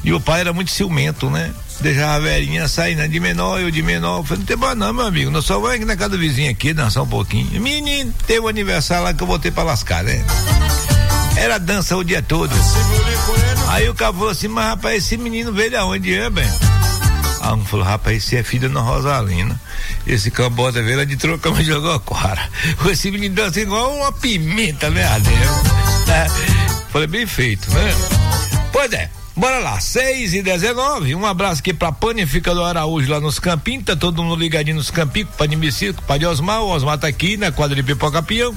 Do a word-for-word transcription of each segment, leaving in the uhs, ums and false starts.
E o pai era muito ciumento, né? Deixava a velhinha saindo de menor, eu de menor. Eu falei, não tem bom não, meu amigo. Nós só vamos aqui na casa do vizinho aqui, dançar um pouquinho. Menino, teve um aniversário lá que eu voltei pra lascar, né? Era dança o dia todo. Aí o cara falou assim, mas rapaz, esse menino veio de onde é, bem? Aí um falou, rapaz, esse é filho da Ana Rosalina. Esse cambota veio lá de Trocama e jogou a quara. Esse menino dança igual uma pimenta, né, Adel? É. Falei, bem feito, né? Pois é. Bora lá, seis e dezenove, um abraço aqui pra Panificador Araújo lá nos Campinhos, tá todo mundo ligadinho nos Campinhos, com o Padre Messias, com o Padre Osmar, o Osmar tá aqui na quadra de Pipoca Pião,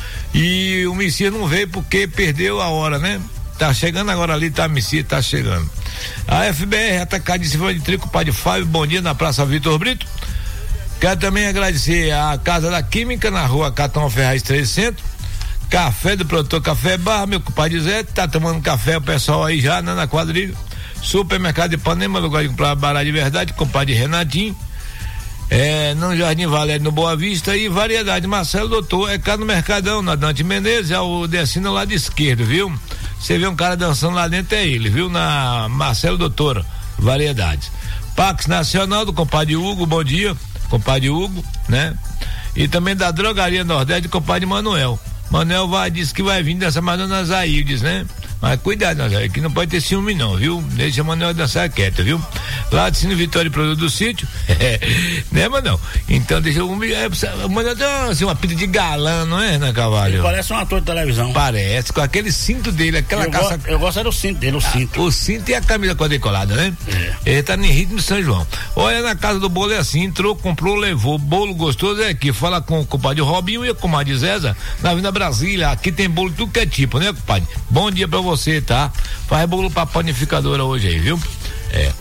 e o Messias não veio porque perdeu a hora, né? Tá chegando agora ali, tá, Messias, tá chegando. A F B R Atacado de Silva de Trigo, o Padre Fábio, bom dia, na Praça Vitor Brito. Quero também agradecer a Casa da Química, na rua Catão Ferraz trezentos, Café do Produtor Café Barra, meu compadre Zé, tá tomando café o pessoal aí já, né, na quadrilha. Supermercado de Ipanema, lugar de comprar barato de verdade, compadre Renatinho. É, no Jardim Valério, no Boa Vista, e variedade. Marcelo Doutor, é cá no Mercadão, na Dante Menezes, é o destino lá de esquerdo, viu? Você vê um cara dançando lá dentro, é ele, viu? Na Marcelo Doutor, variedades. Pax Nacional do compadre Hugo, bom dia, compadre Hugo, né? E também da Drogaria Nordeste, compadre Manuel. Manuel vai, disse que vai vir dançar mais Dona Zaildes, né? Mas cuidado, Nazário, que não pode ter ciúme não, viu? Deixa a Manuel dançar quieta, viu? Lá de Cine Vitória e Produto do Sítio, né, Manuel? Então deixa o é, Manuel tem assim, uma pinta de galã, não é, Renan Carvalho? Ele parece um ator de televisão. Parece, com aquele cinto dele, aquela eu calça. Go, eu gosto é do cinto dele, o cinto. Ah, o cinto e a camisa quadriculada, né? É. Ele tá em ritmo de São João. Olha, na casa do bolo é assim, entrou, comprou, levou, bolo gostoso é aqui, fala com o compadre Robinho e com o compadre Zéza, na Avenida Brasília, aqui tem bolo tudo que é tipo, né, compadre? Bom dia pra você, tá? Faz bolo pra panificadora hoje aí, viu? É.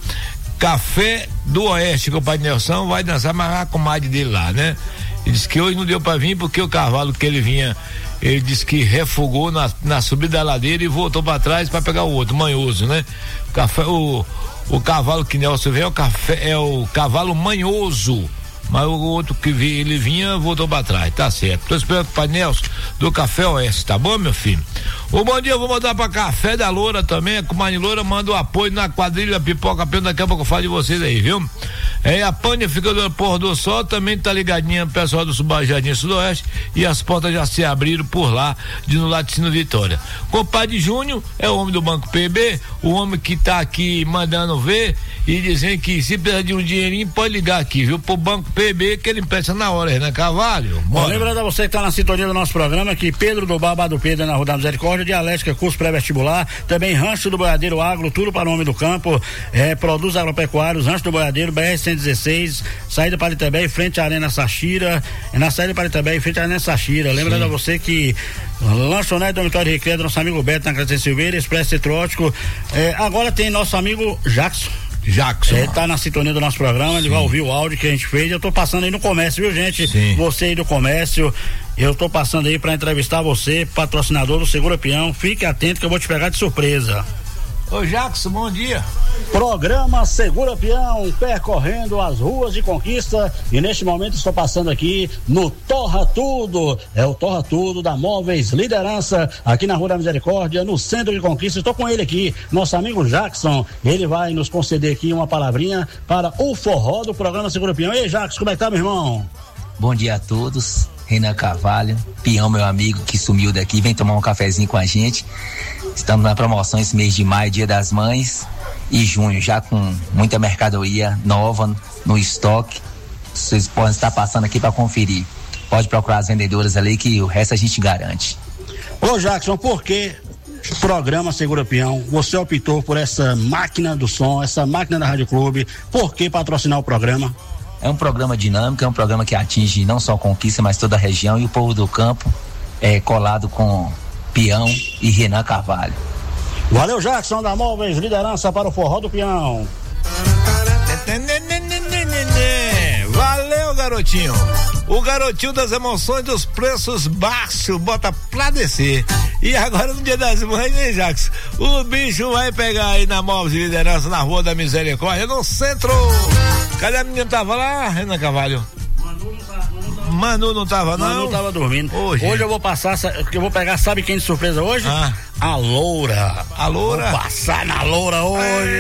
Café do Oeste, com o pai Nelson vai dançar, mas a comadre dele lá, né? Ele disse que hoje não deu pra vir porque o cavalo que ele vinha, ele disse que refugou na, na subida da ladeira e voltou pra trás pra pegar o outro, manhoso, né? O café, o, o cavalo que Nelson veio é o café, é o cavalo manhoso. Mas o outro que vi, ele vinha, voltou pra trás, tá certo. Tô esperando o pai Nelson do Café Oeste, tá bom, meu filho? O bom dia eu vou mandar pra Café da Loura também, a comadre Loura manda o apoio na quadrilha Pipoca Pião, daqui a pouco eu falo de vocês aí, viu? É, a Panificadora Porra do Sol também tá ligadinha, o pessoal do Jardim Sudoeste, e as portas já se abriram por lá, de no Laticínio Vitória. Compadre Júnior é o homem do Banco P B, o homem que tá aqui mandando ver e dizendo que se precisar de um dinheirinho, pode ligar aqui, viu? Pro Banco P B, que ele empresta na hora, né, Carvalho? Bom, lembrando a você que tá na sintonia do nosso programa, que Pedro do Bar do Pedro, na Rua da Misericórdia, Dialética, curso pré-vestibular, também Rancho do Boiadeiro Agro, tudo para o nome do campo, é, produz agropecuários, Rancho do Boiadeiro, B R cento e dezesseis, saída para Itabé, frente à Arena Sachira, na saída para Itabé, frente à Arena Sachira. Lembrando a você que Lanchonete Dormitório Recreio, nosso amigo Beto na Casa de Silveira, Expresso Citrótico, é, agora tem nosso amigo Jackson. Jackson. Ele tá na sintonia do nosso programa, Sim. Ele vai ouvir o áudio que a gente fez. Eu tô passando aí no comércio, viu, gente? Sim. Você aí do comércio, eu tô passando aí pra entrevistar você, patrocinador do Segura Peão. Fique atento que eu vou te pegar de surpresa. Ô Jackson, bom dia. Programa Segura Peão, percorrendo as ruas de Conquista, e neste momento estou passando aqui no Torra Tudo, é o Torra Tudo da Móveis Liderança, aqui na Rua da Misericórdia, no centro de Conquista. Estou com ele aqui, nosso amigo Jackson, ele vai nos conceder aqui uma palavrinha para o forró do programa Segura Peão. Ei, Jackson, como é que tá, meu irmão? Bom dia a todos. Renan Carvalho, Peão, meu amigo que sumiu daqui, vem tomar um cafezinho com a gente. Estamos na promoção esse mês de maio, Dia das Mães, e junho, já com muita mercadoria nova no estoque. Vocês podem estar passando aqui para conferir. Pode procurar as vendedoras ali que o resto a gente garante. Ô Jackson, por que programa Segura Peão? Você optou por essa máquina do som, essa máquina da Rádio Clube, por que patrocinar o programa? É um programa dinâmico, é um programa que atinge não só Conquista, mas toda a região, e o povo do campo é colado com Peão e Renan Carvalho. Valeu, Jackson da Móveis Liderança para o forró do Peão. Valeu, garotinho. O garotinho das emoções, dos preços baixos, bota pra descer. E agora no Dia das Mães, né, Jackson? O bicho vai pegar aí na Móveis Liderança, na Rua da Misericórdia, no centro. Cadê a menina? Tava lá, Renan Carvalho? Manu não tava, não? Manu tava dormindo. Hoje, hoje eu vou passar, eu vou pegar, sabe quem de surpresa hoje? Ah. A Loura. A Loura? Vou passar na Loura hoje.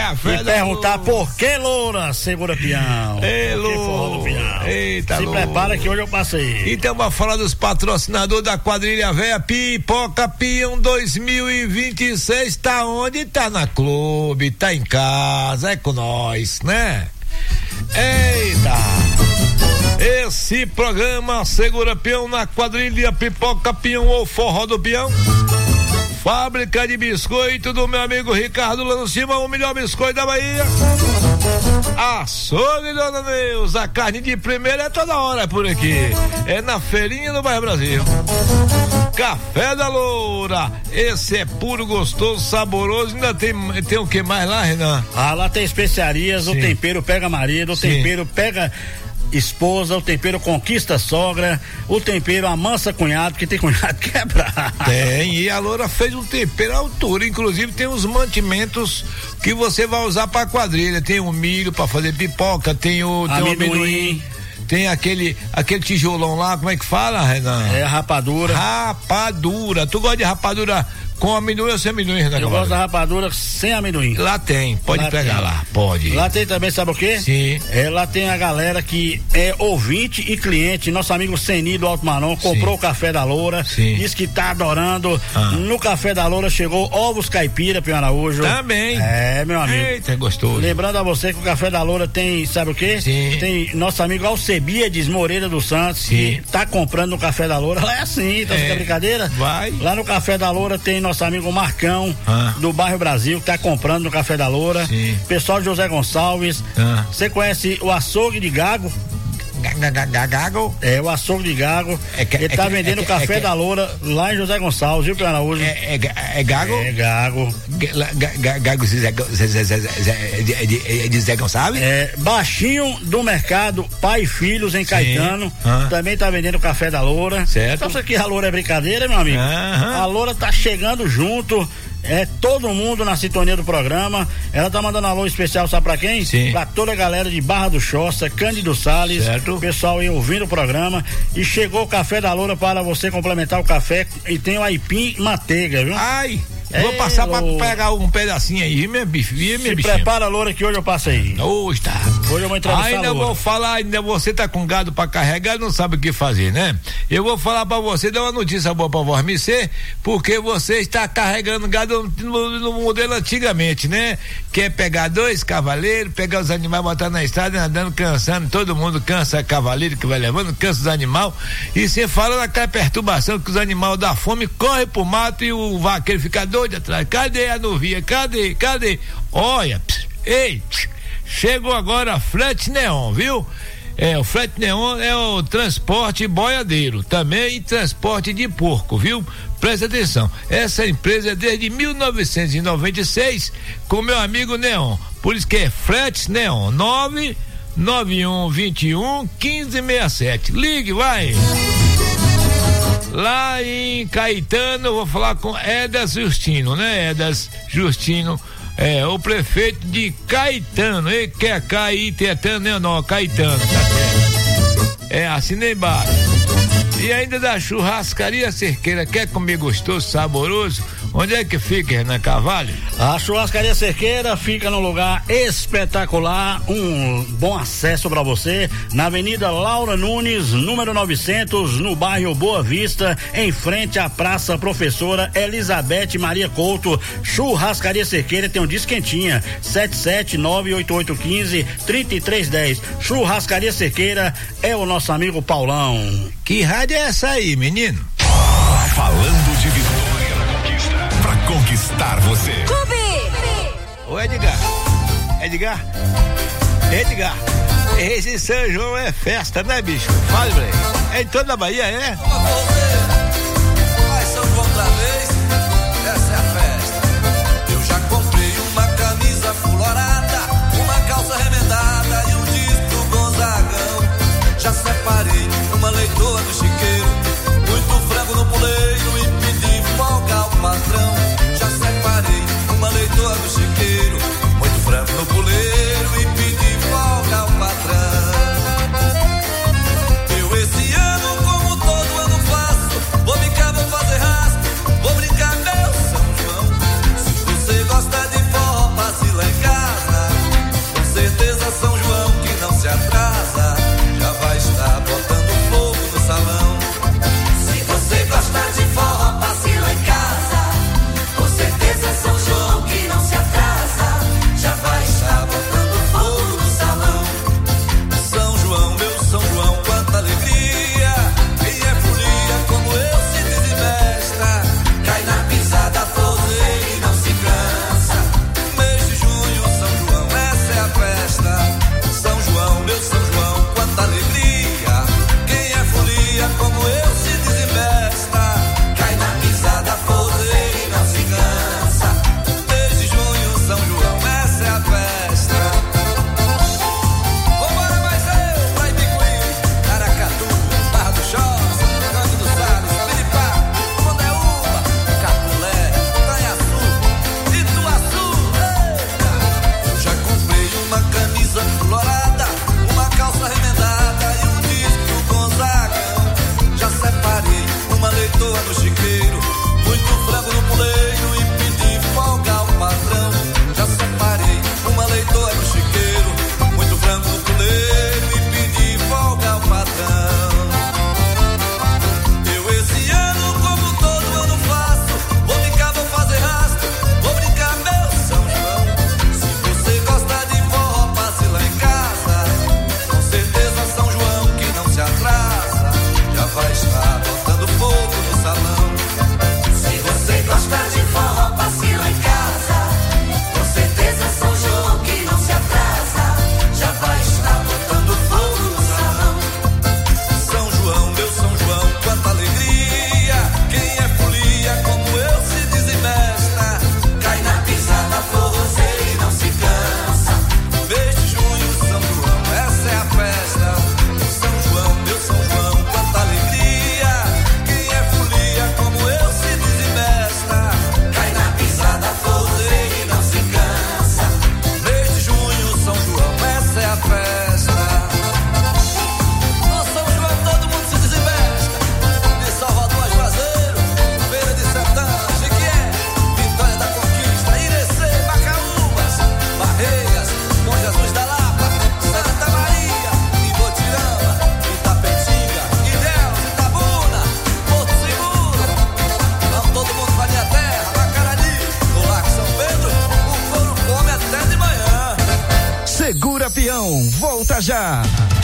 café e da perguntar Loura. por que Loura segura peão. Ei, Por que forró do peão? Eita, Se Loura. prepara que hoje eu passei. Então vamos falar dos patrocinadores da quadrilha véia. Pipoca Peão dois mil e vinte e seis tá onde? Tá na clube, tá em casa, é com nós, né? Eita! Esse programa segura peão na quadrilha Pipoca Peão ou Forró do Peão. Fábrica de biscoito do meu amigo Ricardo lá no cima, o melhor biscoito da Bahia. Açougue, dona Neuza, a carne de primeira é toda hora por aqui. É na feirinha do Bairro Brasil. Café da Loura, esse é puro, gostoso, saboroso. Ainda tem, tem o que mais lá, Renan? Ah, lá tem especiarias, Sim. o tempero pega marido, o Sim. tempero pega esposa, o tempero conquista sogra, o tempero amansa cunhado, porque tem cunhado quebrado. Tem, e a Loura fez um tempero à altura, inclusive tem os mantimentos que você vai usar pra quadrilha, tem o milho pra fazer pipoca, tem o, tem o amendoim, tem aquele, aquele tijolão lá, como é que fala, Renan? É rapadura. Rapadura, tu gosta de rapadura com amendoim ou sem amendoim, Renan? Eu gosto da rapadura sem amendoim. Lá tem, pode lá pegar tem. lá, pode. Lá tem também, sabe o quê? Sim. É, lá tem a galera que é ouvinte e cliente, nosso amigo Seni do Alto Manon, comprou Sim. o Café da Loura, Sim. diz que tá adorando. Ah. No Café da Loura chegou ovos caipira, Peão Araújo. Também. É, meu amigo. Eita, é gostoso. Lembrando a você que o Café da Loura tem, sabe o quê? Sim. Tem nosso amigo Alcebiades Moreira dos Santos, Sim. que tá comprando no Café da Loura. Lá é assim, tá é. brincadeira? Vai. Lá no Café da Loura tem nosso amigo Marcão, Ah. do Bairro Brasil, que tá comprando no Café da Loura. Sim. Pessoal de José Gonçalves. Você ah. conhece o açougue de Gago? Gago? É, o açougue de Gago. É que, Ele tá é vendendo é que, Café é que, da Loura lá em José Gonçalves, viu, Peão Araújo? É, é, é Gago? É Gago. Gago de Zé Gonçalves? É, baixinho do mercado Pai e Filhos em Caetano. Ah. Também tá vendendo Café da Loura. Certo. Então isso aqui a Loura é brincadeira, meu amigo? Aham. A Loura tá chegando junto. É todo mundo na sintonia do programa. Ela tá mandando alô especial, sabe pra quem? Sim. Pra toda a galera de Barra do Choça, Cândido Salles, certo. O pessoal aí ouvindo o programa. E chegou o Café da Loura para você complementar o café. E tem o aipim e manteiga, viu? Ai! Vou passar pra pegar um pedacinho aí, minha bicho, minha Se bichinha. prepara, Loura, que hoje eu passo aí. Hoje tá. Hoje eu vou entrevistar Ainda a Loura. vou falar, ainda você tá com gado pra carregar, não sabe o que fazer, né? Eu vou falar pra você, dar uma notícia boa pra você, porque você está carregando gado no, no modelo antigamente, né? Quer pegar dois cavaleiros, pegar os animais, botar na estrada, andando, cansando, todo mundo cansa cavaleiro que vai levando, cansa os animais, e você fala daquela perturbação que os animais da fome correm pro mato e o vaqueiro fica doido atrás. Cadê a novia? Cadê? Cadê? Olha, pss, ei, pss, chegou agora a Frete Neon, viu? É, o Frete Neon é o transporte boiadeiro, também transporte de porco, viu? Presta atenção, essa empresa é desde mil novecentos e noventa e seis com meu amigo Neon, por isso que é Frete Neon, nove nove um dois um, quinze sessenta e sete. Ligue, vai! Lá em Caetano, eu vou falar com Edas Justino, né? Edas Justino, é o prefeito de Caetano, ele quer Caetano, não, Caetano, tá certo? É, assinei embaixo. E ainda da churrascaria Cerqueira, quer comer gostoso, saboroso? Onde é que fica, Renan Carvalho? A churrascaria Cerqueira fica num lugar espetacular, um bom acesso para você, na Avenida Laura Nunes, número novecentos, no bairro Boa Vista, em frente à Praça Professora Elizabeth Maria Couto. Churrascaria Cerqueira tem um disquentinha, sete sete nove oito oito um cinco, três três um zero. Churrascaria Cerqueira é o nosso amigo Paulão. Que rádio é essa aí, menino? Falando de vitória na conquista, pra conquistar você. Clube! Ô Edgar, Edgar, Edgar, esse São João é festa, né, bicho? Fala, velho. É em toda a Bahia, é? Vai, São João outra vez, essa é a festa. Eu já comprei uma camisa colorada, uma calça remendada e um disco Gonzagão. Já separei uma leitoa no chiqueiro, muito frango no puleiro e pedi folga ao patrão. Já separei uma leitoa no chiqueiro, muito frango no puleiro e pedi folga ao patrão. Eu esse ano, como todo ano faço, região. Volta já.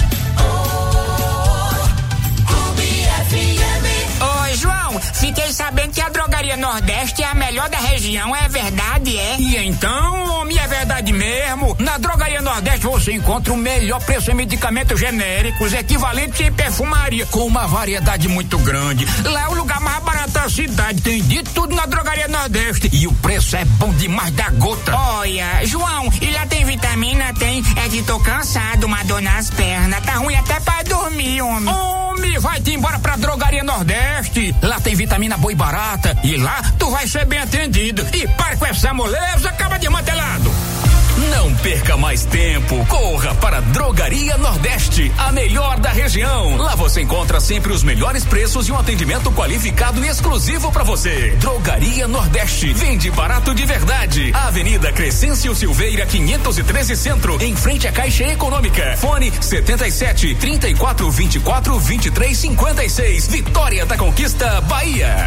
Ô, João, fiquei sabendo que a Drogaria Nordeste é a melhor da região, é verdade, é? E então, homem, é verdade mesmo. Na Drogaria Nordeste você encontra o melhor preço em medicamentos genéricos, equivalentes em perfumaria, com uma variedade muito grande. Lá é o lugar mais barato da cidade, tem de tudo na Drogaria Nordeste. E o preço é bom demais da gota. Olha, João, e lá tem vitamina? Tem. É que tô cansado, uma dor nas pernas, tá ruim até pra dormir, homem. Homem, vai-te embora pra Drogaria Nordeste. Lá tem vitamina boa e barata. E lá tu vai ser bem atendido. E para com essa moleza, acaba desmantelado. Não perca mais tempo. Corra para Drogaria Nordeste, a melhor da região. Lá você encontra sempre os melhores preços e um atendimento qualificado e exclusivo para você. Drogaria Nordeste. Vende barato de verdade. Avenida Crescêncio Silveira, quinhentos e treze Centro, em frente à Caixa Econômica. Fone setenta e sete, trinta e quatro, vinte e quatro, vinte e três, cinquenta e seis. Vitória da Conquista, Bahia.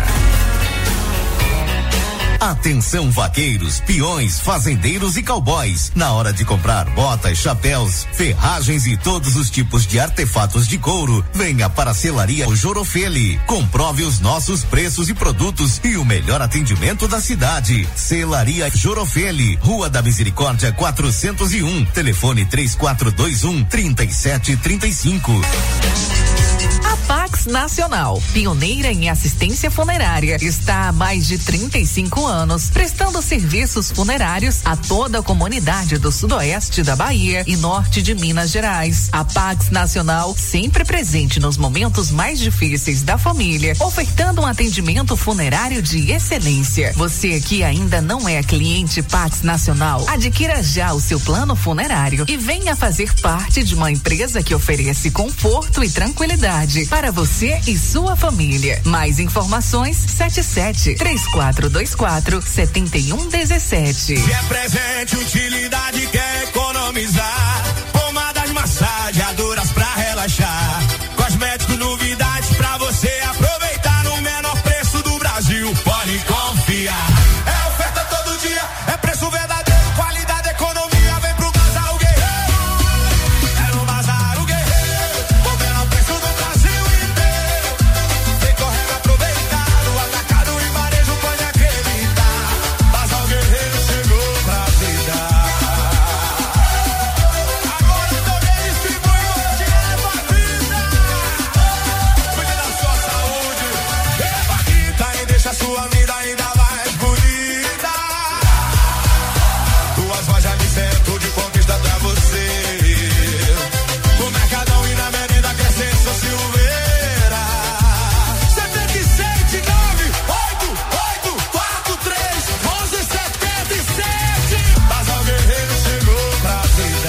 Atenção, vaqueiros, peões, fazendeiros e cowboys. Na hora de comprar botas, chapéus, ferragens e todos os tipos de artefatos de couro, venha para a Selaria Jorofeli. Comprove os nossos preços e produtos e o melhor atendimento da cidade. Selaria Jorofeli, Rua da Misericórdia quatrocentos e um. Telefone três quatro dois um, três sete três cinco. A Pax Nacional, pioneira em assistência funerária, está há mais de trinta e cinco anos, prestando serviços funerários a toda a comunidade do sudoeste da Bahia e norte de Minas Gerais. A Pax Nacional, sempre presente nos momentos mais difíceis da família, ofertando um atendimento funerário de excelência. Você que ainda não é cliente Pax Nacional, adquira já o seu plano funerário e venha fazer parte de uma empresa que oferece conforto e tranquilidade para você e sua família. Mais informações sete sete, três quatro dois quatro, sete um um sete. Quer presente, utilidade, quer economizar. Pomadas, massageadoras pra relaxar. Cosméticos, novidades pra você aproveitar no menor preço do Brasil. Pode confiar. É oferta todo dia, é preço verdadeiro, qualidade, economia. Vem pro Bazar o Guerreiro. É no Bazar o Guerreiro. O menor preço do Brasil inteiro. Vem correndo aproveitar. No atacado e varejo pode acreditar. Bazar o Guerreiro chegou pra ficar. Agora também distribui hoje, leva a vida. Cuide da sua saúde. Leva a vida e deixa a sua vida ainda mais bonita. Duas lojas de centro de conquista pra você. No Mercadão e na Avenida Crescêncio Silveira. setenta e sete, nove, oito, oito, quatro, três, onze, setenta e sete. Bazar Guerreiro chegou pra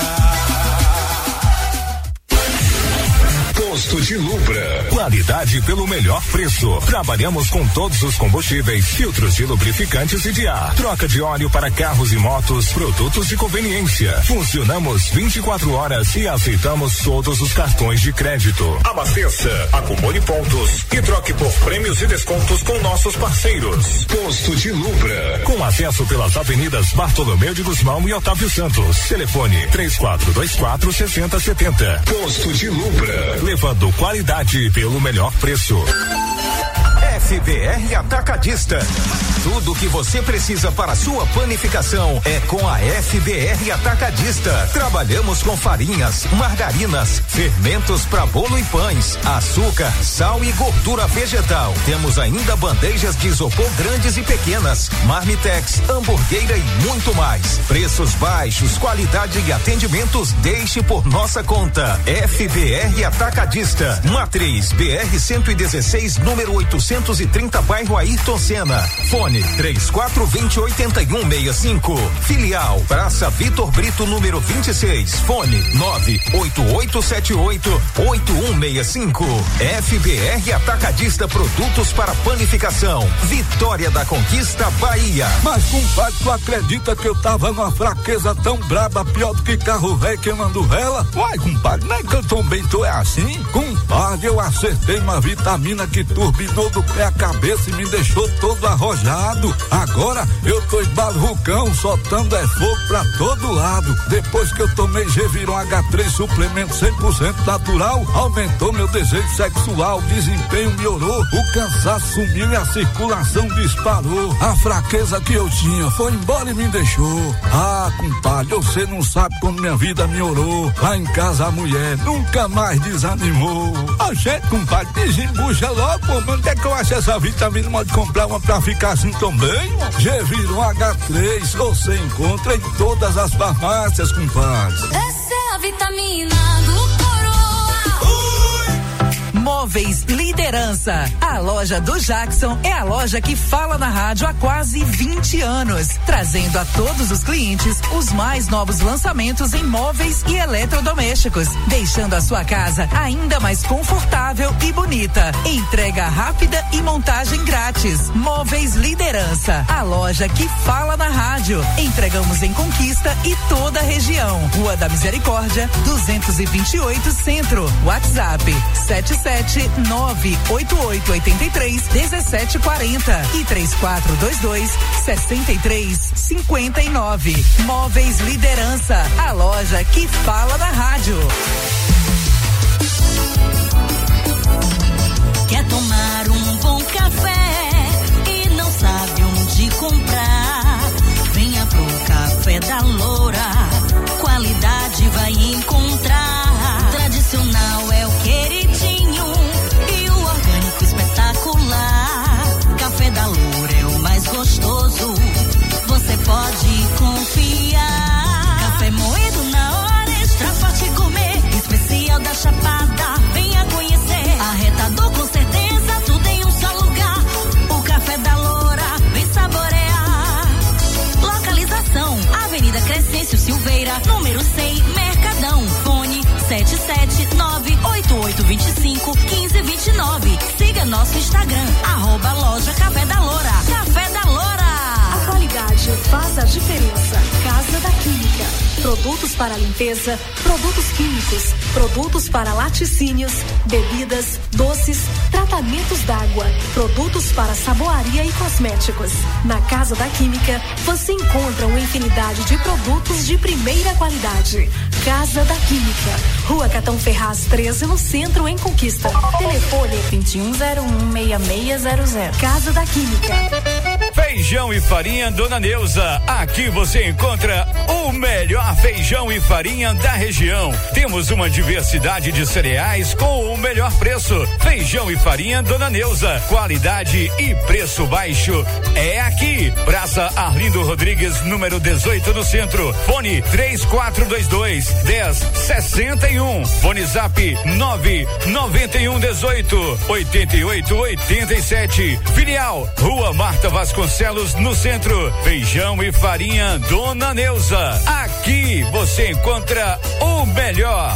vida. Posto de Lubra. Qualidade pelo melhor preço. Trabalhamos com todos os combustíveis, filtros de lubrificantes e de ar. Troca de óleo para carros e motos, produtos de conveniência. Funcionamos vinte e quatro horas e aceitamos todos os cartões de crédito. Abasteça, acumule pontos e troque por prêmios e descontos com nossos parceiros. Posto de Lubra. Com acesso pelas avenidas Bartolomeu de Guzmão e Otávio Santos. Telefone três quatro dois quatro, seis zero sete zero. Posto de Lubra. Levando qualidade pelo melhor preço. F B R Atacadista. Tudo o que você precisa para sua panificação é com a F B R Atacadista. Trabalhamos com farinhas, margarinas, fermentos para bolo e pães, açúcar, sal e gordura vegetal. Temos ainda bandejas de isopor grandes e pequenas, marmitex, hamburgueira e muito mais. Preços baixos, qualidade e atendimentos, deixe por nossa conta. F B R Atacadista. Matriz B R cento e dezesseis, número oitocentos e trinta, bairro Ayrton Senna. Fone três quatro dois zero, oito um seis cinco. Filial Praça Vitor Brito, número vinte e seis. Fone nove oito oito sete oito, oito um seis cinco. F B R Atacadista, produtos para panificação. Vitória da Conquista, Bahia. Mas, compadre, tu acredita que eu tava numa fraqueza tão braba, pior do que carro velho queimando vela? Uai, compadre, não é que eu também tô é assim? Com Compadre, eu acertei uma vitamina que turbinou do pé à cabeça e me deixou todo arrojado. Agora eu tô igual vulcão, soltando é fogo pra todo lado. Depois que eu tomei Geviron H três, suplemento cem por cento natural, aumentou meu desejo sexual, desempenho melhorou, o cansaço sumiu e a circulação disparou. A fraqueza que eu tinha foi embora e me deixou. Ah, compadre, você não sabe como minha vida melhorou. Lá em casa a mulher nunca mais desanimou. A gente, compadre, desembucha logo, pô, mas onde é que eu acho essa vitamina? Pode comprar uma pra ficar assim também? Geviron H três, você encontra em todas as farmácias, compadre. Essa é a vitamina do Móveis Liderança. A loja do Jackson é a loja que fala na rádio há quase vinte anos, trazendo a todos os clientes os mais novos lançamentos em móveis e eletrodomésticos, deixando a sua casa ainda mais confortável e bonita. Entrega rápida e montagem grátis. Móveis Liderança, a loja que fala na rádio. Entregamos em Conquista e toda a região. Rua da Misericórdia, duzentos e vinte e oito Centro. WhatsApp sete sete nove oito oito oito três um sete quatro zero e três quatro dois dois seis três cinco nove. Móveis Liderança, a loja que fala na rádio. Quer tomar um bom café e não sabe onde comprar? Venha pro Café da Loura, qualidade vai encontrar. Tradicional é o queridinho e o orgânico espetacular. Café da Loura é o mais gostoso, você pode confiar. Café moído na hora, extra forte gourmet, especial da Chapada, venha conhecer. Arretador com certeza, tudo em um só lugar. O Café da Loura, vem saborear. Localização, Avenida Crescêncio Silveira, número cem, Mercadão. Fone sete sete nove oito oito dois cinco um cinco dois nove. Siga nosso Instagram, arroba loja Café da Loura. Café da Loura. A qualidade faz a diferença. Casa da Química. Produtos para limpeza, produtos químicos, produtos para laticínios, bebidas, doces, tratamentos d'água, produtos para saboaria e cosméticos. Na Casa da Química, você encontra uma infinidade de produtos de primeira qualidade. Casa da Química, Rua Catão Ferraz treze, no centro, em Conquista. Telefone vinte e um zero um, seis seis zero zero. Casa da Química. Feijão e farinha Dona Neuza. Aqui você encontra o melhor feijão e farinha da região. Temos uma diversidade de cereais com o melhor preço. Feijão e farinha Dona Neuza. Qualidade e preço baixo é aqui. Praça Arlindo Rodrigues, número dezoito, no centro. Fone três quatro dois dois, dez sessenta e um. Fone Zap nove nove um dezoito oitenta e oito oitenta e sete. Filial Rua Marta Vasconcelos, no centro. Feijão e farinha Dona Neuza. Aqui você encontra o melhor.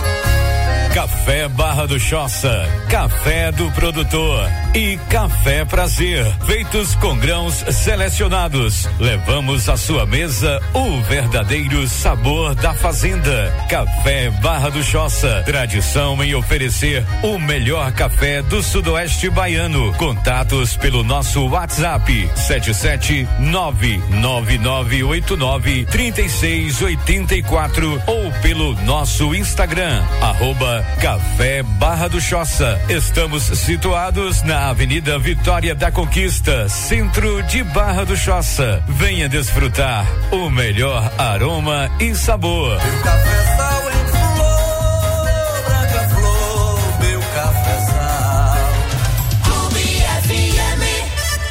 Café Barra do Choça, café do produtor e Café Prazer, feitos com grãos selecionados. Levamos à sua mesa o verdadeiro sabor da fazenda. Café Barra do Choça, tradição em oferecer o melhor café do sudoeste baiano. Contatos pelo nosso WhatsApp sete sete nove nove nove oito nove três seis oito quatro ou pelo nosso Instagram, arroba Café Barra do Choça. Estamos situados na Avenida Vitória da Conquista, centro de Barra do Choça. Venha desfrutar o melhor aroma e sabor. Meu cafezal em flor, branca flor, meu cafezal. Clube F M.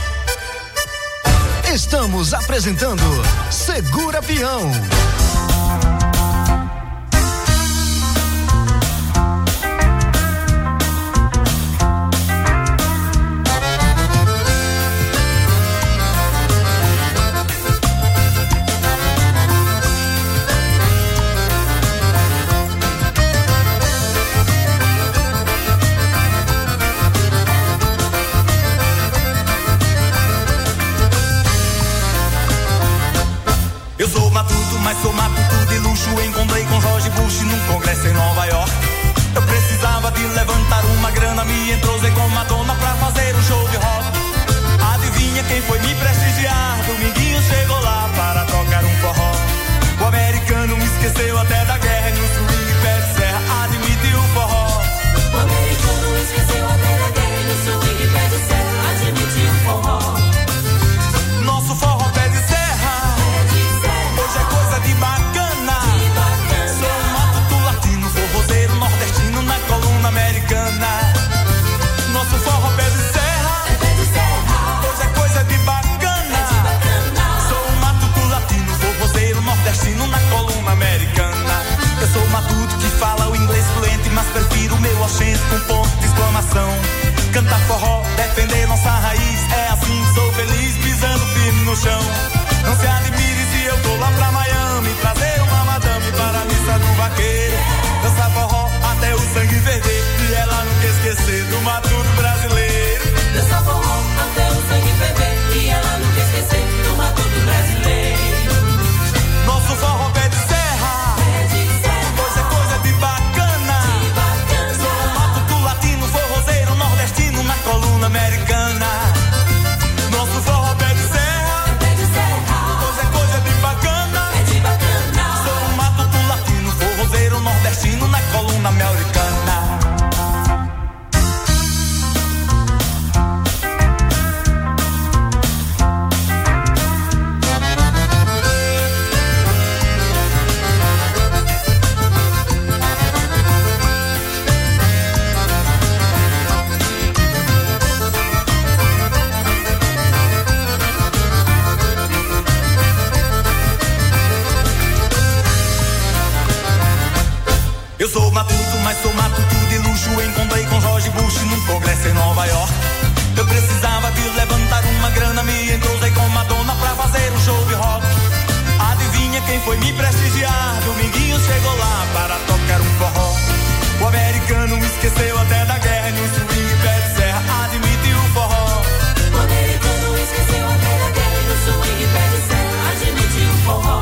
Estamos apresentando Segura Peão. Eu sou matuto, mas sou quem foi me prestigiar. Dominguinho chegou lá para tocar um forró. O americano me esqueceu até da guerra. No swing pé de serra admite o forró. O americano me esqueceu até da guerra. No swing pé de serra admite o forró. Nosso forró pé de serra, hoje é coisa de bacana. Sou um matuto latino, forrozeiro nordestino na coluna americana. Nosso forró pé de serra, hoje é coisa de bacana. Sou um matuto latino, forrozeiro nordestino na coluna americana. Eu sou um matuto que fala o inglês fluente, mas prefiro o meu oxente com ponto de exclamação. Cantar forró, defender nossa raiz, é assim que sou feliz, pisando firme no chão. Não se admire se eu vou lá pra Miami, trazer uma madame para a missa do vaqueiro. Dançar forró até o sangue ferver, e ela nunca esquecer do matuto brasileiro. Dançar forró até o sangue ferver, e ela nunca esquecer do matuto brasileiro. Nosso forró pé de serra, pois é coisa de bacana. Sou um matuto latino, forrozeiro nordestino na coluna americana. Nosso forró pé de serra, pois é coisa de bacana. Sou um matuto latino, forrozeiro nordestino na coluna americana. Eu sou matuto, mas sou matuto de luxo. Encontrei com Jorge Bush num congresso em Nova York. Eu precisava de levantar uma grana, me entrosei com Madonna pra fazer um show de rock. Adivinha quem foi me prestigiar? Dominguinho chegou lá para tocar um forró. O americano me esqueceu até da guerra. No swing pé de serra admite o forró. O americano me esqueceu até da guerra. No swing pé de serra admite o forró.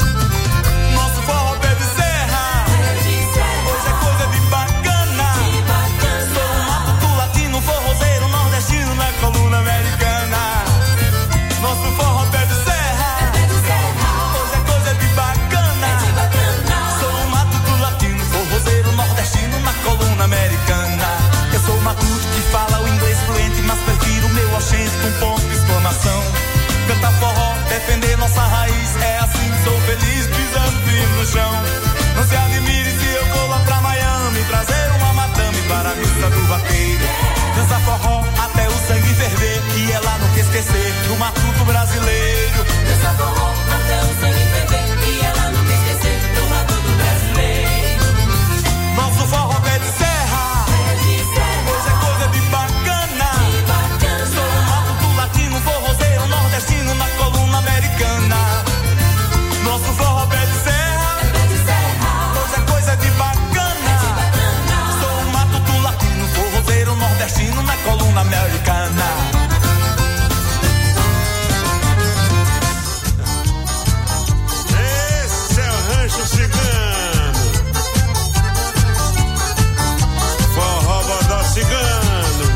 Nosso forró pé de serra, hoje é coisa de bacana. Sou um matuto latino, forrozeiro nordestino na coluna americana. Nosso forró pé de serra, hoje é coisa de bacana. Sou um matuto latino, forrozeiro nordestino na coluna americana. Eu sou um matuto que fala o inglês fluente, mas prefiro o meu oxente com ponto de exclamação. Cantar forró, defender nossa raiz, é assim que sou feliz, pisando firme no chão. Não se admire se eu vou lá pra Miami, trazer uma madame para a missa do vaqueiro. Dançar forró até o sangue ferver, e ela nunca esquecer do matuto brasileiro. Dançar forró até o sangue ferver, e ela nunca esquecer do matuto brasileiro. Nosso forró pé de serra, pois é coisa de bacana. Sou um matuto latino, forrozeiro nordestino na coluna americana. Nosso forró pé de serra, pois é coisa de bacana. Sou um matuto latino, forrozeiro nordestino na coluna americana. Esse é o Rancho Cigano, forró bodó cigano.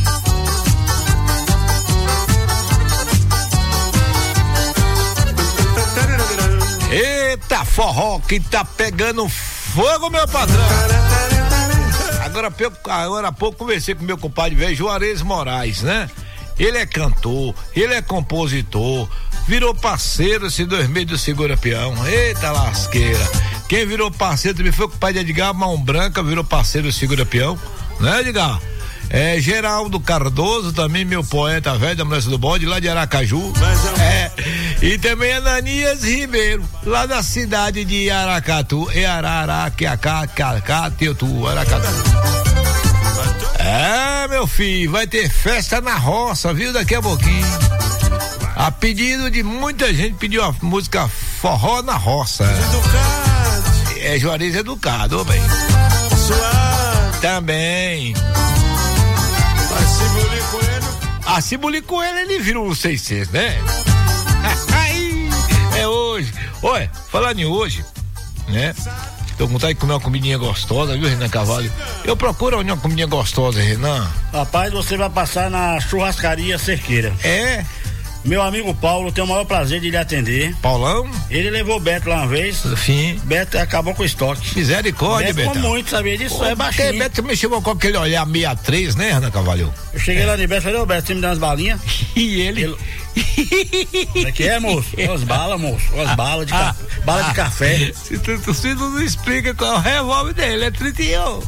Eita, forró que tá pegando fogo, meu patrão. Agora, agora há pouco conversei com meu compadre velho Juarez Moraes, né? Ele é cantor, ele é compositor, virou parceiro esse dois mil do Segura Peão. Eita lasqueira. Quem virou parceiro também foi o compadre Edgar Mão Branca, virou parceiro do Segura Peão, né, Edgar? É, Geraldo Cardoso, também meu poeta velho da Mulher do Bode, lá de Aracaju. É, e também Ananias Ribeiro, lá da cidade de Aracatu, Araraquacatu, Aracatu. É, meu filho, vai ter festa na roça, viu, daqui a pouquinho. A pedido de muita gente, pediu a música Forró na Roça. É, Juarez Educado, ô bem. Também. A Cibuli Coelho, ele virou um seiscentos, né? É hoje. Olha, falando em hoje, né? Tô com vontade de comer uma comidinha gostosa, viu, Renan Carvalho? Eu procuro uma comidinha gostosa, Renan. Rapaz, você vai passar na churrascaria Cerqueira. É? Meu amigo Paulo, tem o maior prazer de lhe atender. Paulão? Ele levou o Beto lá uma vez. Sim. Beto acabou com o estoque. Misericórdia, Beto. Beto muito, sabia disso? Pô, é baixinho. Beto me chamou com aquele olhar sessenta e três, né, Ana Cavalho? Eu cheguei é. lá de Beto e falei, ô Beto, você me dá umas balinhas? E ele? ele... Como é que é, moço? Umas balas, moço. Umas balas de, ca... bala de café. Se tu, tu, tu não explica qual é o revólver dele, é trinta e um.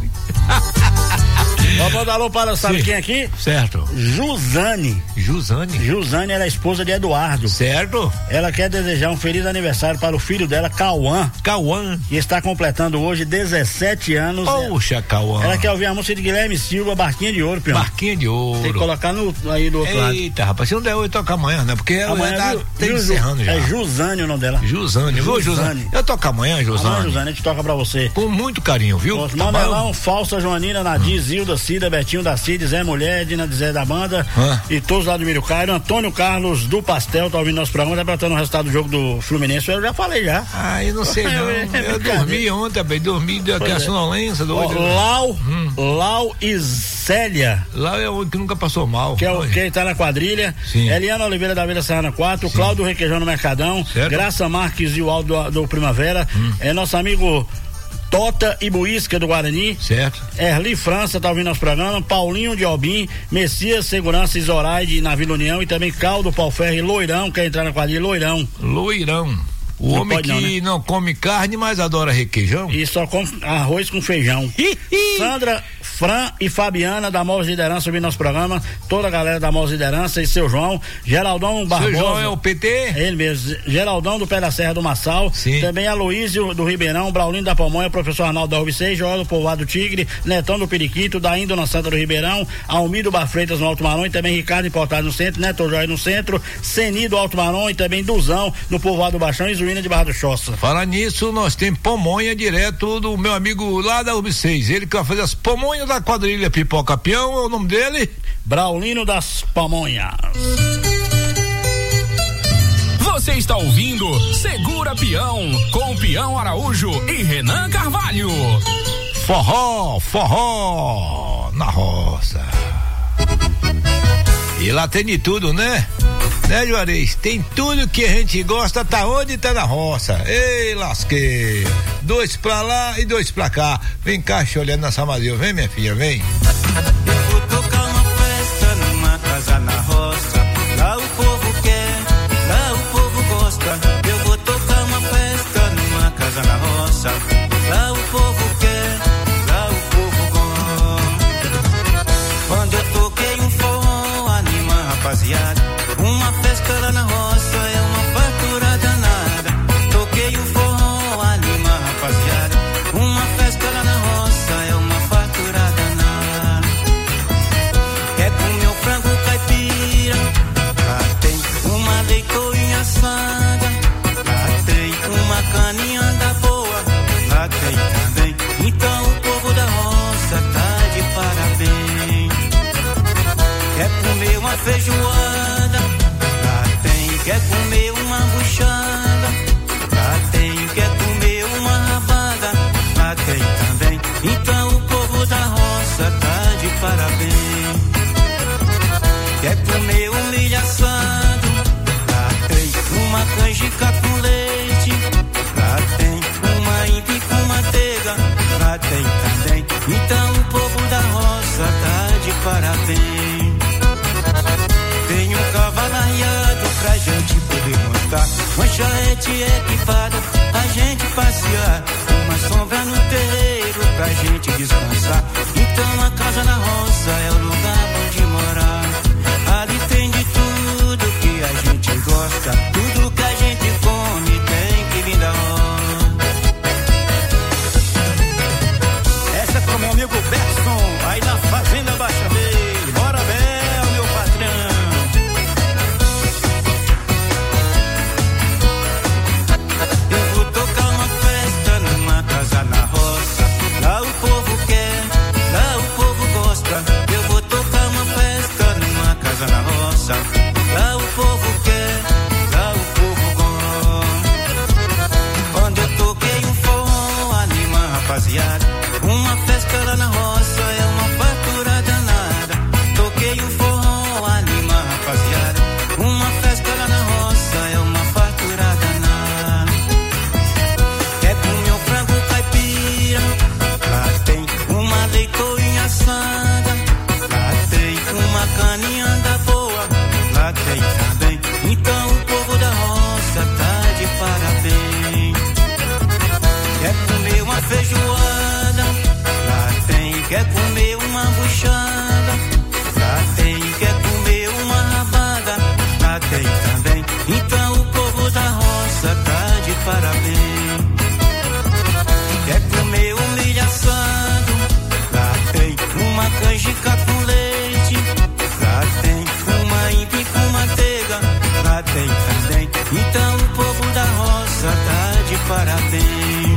Vamos mandar alô para, sabe Sim. quem aqui? Certo. Jusane. Jusane? Jusane era a esposa de Eduardo. Certo. Ela quer desejar um feliz aniversário para o filho dela, Cauã. Cauã. Que está completando hoje dezessete anos. Poxa, Cauã. Ela quer ouvir a música de Guilherme Silva, Barquinha de Ouro, Pião. Barquinha de Ouro. Tem que colocar no, aí do outro Eita, lado. Eita, rapaz, se não der hoje, toca amanhã, né? Porque amanhã ela tá encerrando já. É Jusane o nome dela. Jusane. Vou, Jusane. Eu toco amanhã, Jusane. Amanhã, Jusane, a gente toca pra você. Com muito carinho, viu? Nossa, tá manda lá um Falsa Joanina, Nadir, hum. Zilda, Cida, Betinho da Cid, Zé Mulher, Dina de Zé da Banda ah. e todos lá do Milho Cairo. Antônio Carlos do Pastel tá ouvindo nosso programa, tá perguntando o resultado do jogo do Fluminense. Eu já falei já. Ah, eu não sei não. Eu dormi ontem, bem, dormi daqui a sonolência do hoje. Lau, hum. Lau e Zélia. Lau é o único que nunca passou mal. Que é o que tá na quadrilha. Sim. Eliana Oliveira da Vila Serrana quatro, Sim. Cláudio Requeijão no Mercadão, certo. Graça Marques e o Aldo do, do Primavera. Hum. É nosso amigo Tota e Buísca do Guarani. Certo. Erli França tá ouvindo nosso programa. Paulinho de Albim, Messias Segurança e Zoraide na Vila União e também Caldo Palferre, Loirão, quer entrar na quadrilha, Loirão. Loirão. O não homem que não, né? não come carne, mas adora requeijão. E só come arroz com feijão. Sandra, Fran e Fabiana da Móveis Liderança ouvindo nosso programa. Toda a galera da Móveis Liderança e seu João. Geraldão Barbosa. Seu João é o P T? É ele mesmo. Geraldão do Pé da Serra do Massal. Sim. Também Aloísio do Ribeirão, Braulino da Pamonha, professor Arnaldo da Rubicei, Joel do Povoado Tigre, Netão do Periquito, Daíndo na Santa do Ribeirão, Almir do Bafreitas no Alto Marom e também Ricardo Importado no centro, Neto Joia no centro, Ceni do Alto Marom e também Duzão no Povoado do Baixão e Zuína de Barra do Choça. Falar nisso, nós temos pamonha direto do meu amigo lá da Rubicei. Ele que vai fazer as pamonhas da quadrilha Pipoca Peão, é o nome dele? Braulino das Pamonhas. Você está ouvindo Segura Peão, com Peão Araújo e Renan Carvalho. Forró, forró na roça. E lá tem de tudo, né? Né, Juarez? Tem tudo que a gente gosta, tá onde? Tá na roça. Ei, lasqueira. Dois pra lá e dois pra cá. Vem cá, olhando na Samaria. Vem, minha filha, vem. Eu vou tocar uma festa numa casa na roça. Lá o povo quer, lá o povo gosta. Eu vou tocar uma festa numa casa na roça. Lá o povo quer, lá o povo gosta. Quando eu toquei um forró, anima rapaziada. Uma festa lá na roça é uma fartura danada. Toquei um forró, anima rapaziada. Uma festa lá na roça é uma fartura danada. É comer o frango caipira. Lá tem uma leitoinha assada. Lá tem uma caninha da boa. Lá tem também. Então o povo da roça tá de parabéns. Quer comer uma feijoada? Quer comer uma buchada? Lá tem. Quer comer uma rabada? Lá tem também. Então o povo da roça tá de parabéns. Quer comer um milho assado? Lá tem uma canjica com leite. Lá tem uma imbi com manteiga. Lá tem também. Então o povo da roça tá de parabéns. Tem um cavalo arriado pra gente poder montar, uma charrete equipada, a gente passear, uma sombra no terreiro pra gente descansar. Então a casa na roça é o lugar bom de morar. Ali tem de tudo que a gente gosta, tudo que a gente come tem que vir da roça. Essa é pro meu amigo Berson, aí na Fazenda Baixa Meio. Bora, Bel, meu patrão. Na roça, lá o povo quer, lá o povo gosta. Eu vou tocar uma festa numa casa na roça. Lá o povo quer, lá o povo gosta. Quando eu toquei um forró, anima rapaziada. Uma festa lá na roça é uma fartura danada. Toquei um forró, anima rapaziada. Uma festa feijoada. Lá tem quer comer uma buchada. Lá tem quer comer uma rabada. Lá tem também. Então o povo da roça tá de parabéns. Quer comer um milho assado. Lá tem uma canjica com leite. Lá tem uma impi com manteiga. Lá tem também. Então o povo da roça tá de parabéns.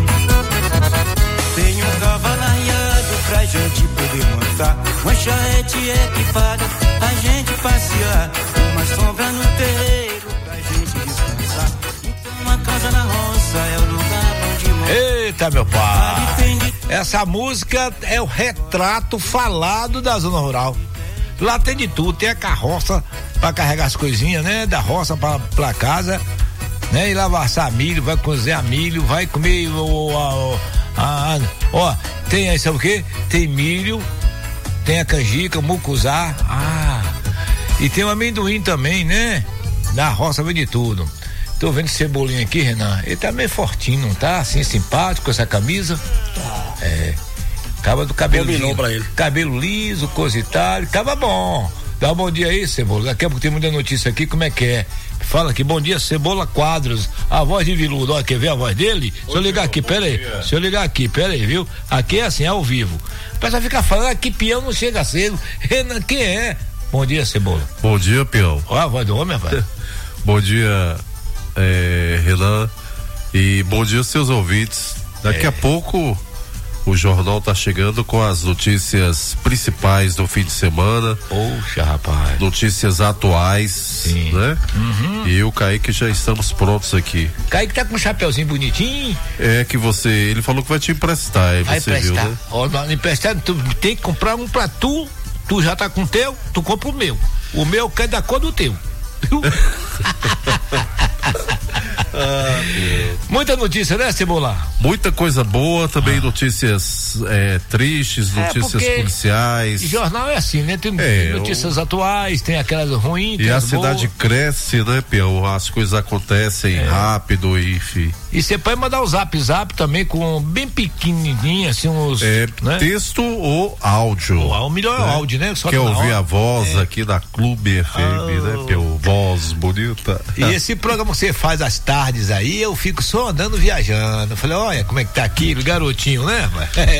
Tem um cavalo arriado pra gente poder montar. Uma charrete equipada pra gente passear. Uma sombra no terreiro pra gente descansar. Então uma casa na roça é o lugar onde morar. Eita, meu pai! Essa música é o retrato falado da zona rural. Lá tem de tudo, tem a carroça pra carregar as coisinhas, né? Da roça pra, pra casa, né? E lá vai assar milho, vai cozinhar milho, vai comer o, a, a, ó, tem aí, sabe o quê? Tem milho, tem a canjica, o mucuzá, ah, e tem o amendoim também, né? Na roça vem de tudo. Tô vendo Cebolinha aqui, Renan, ele tá meio fortinho, não tá? Assim, simpático com essa camisa. É. Acaba do cabelo. Combinou pra ele. Cabelo liso, coisa e tal. Acaba bom. Dá um bom dia aí, Cebola. Daqui a pouco tem muita notícia aqui, como é que é? Fala aqui, bom dia, Cebola Quadros. A voz de Viludo, ó, quer ver a voz dele? Bom Se eu ligar dia, aqui, pera aí. Se eu ligar aqui, pera aí, viu? Aqui é assim, é ao vivo. O pessoal fica falando que peão não chega cedo. Renan, quem é? Bom dia, Cebola. Bom dia, peão. Ó, a voz do homem, rapaz. Bom dia, é, Renan. E bom dia, seus ouvintes. Daqui é. a pouco o jornal tá chegando com as notícias principais do fim de semana. Poxa, rapaz. Notícias atuais, Sim. né? Uhum. E o Kaique já estamos prontos aqui. Kaique tá com um chapeuzinho bonitinho. É que você, ele falou que vai te emprestar, aí vai você emprestar. viu, né? Ó, não, emprestar, tu tem que comprar um pra tu, tu já tá com o teu, tu compra o meu. O meu quer da cor do teu. Viu? Ah, muita notícia, né, Cebola? Muita coisa boa, também ah. notícias é, tristes, notícias é policiais. Jornal é assim, né? Tem é, notícias o... atuais, tem aquelas ruins. E a cidade boas. Cresce, né, Pião? As coisas acontecem é. rápido, enfim. E você pode mandar o zap zap também com bem pequenininho, assim, uns. É, né? Texto ou áudio. O, o melhor é o áudio, né? Só Quer ouvir a voz é. aqui da Clube F M, oh. né, Pião? Voz bonita. E esse programa que você faz às tardes aí, eu fico só andando viajando. Falei, olha como é que tá aquilo, garotinho, né?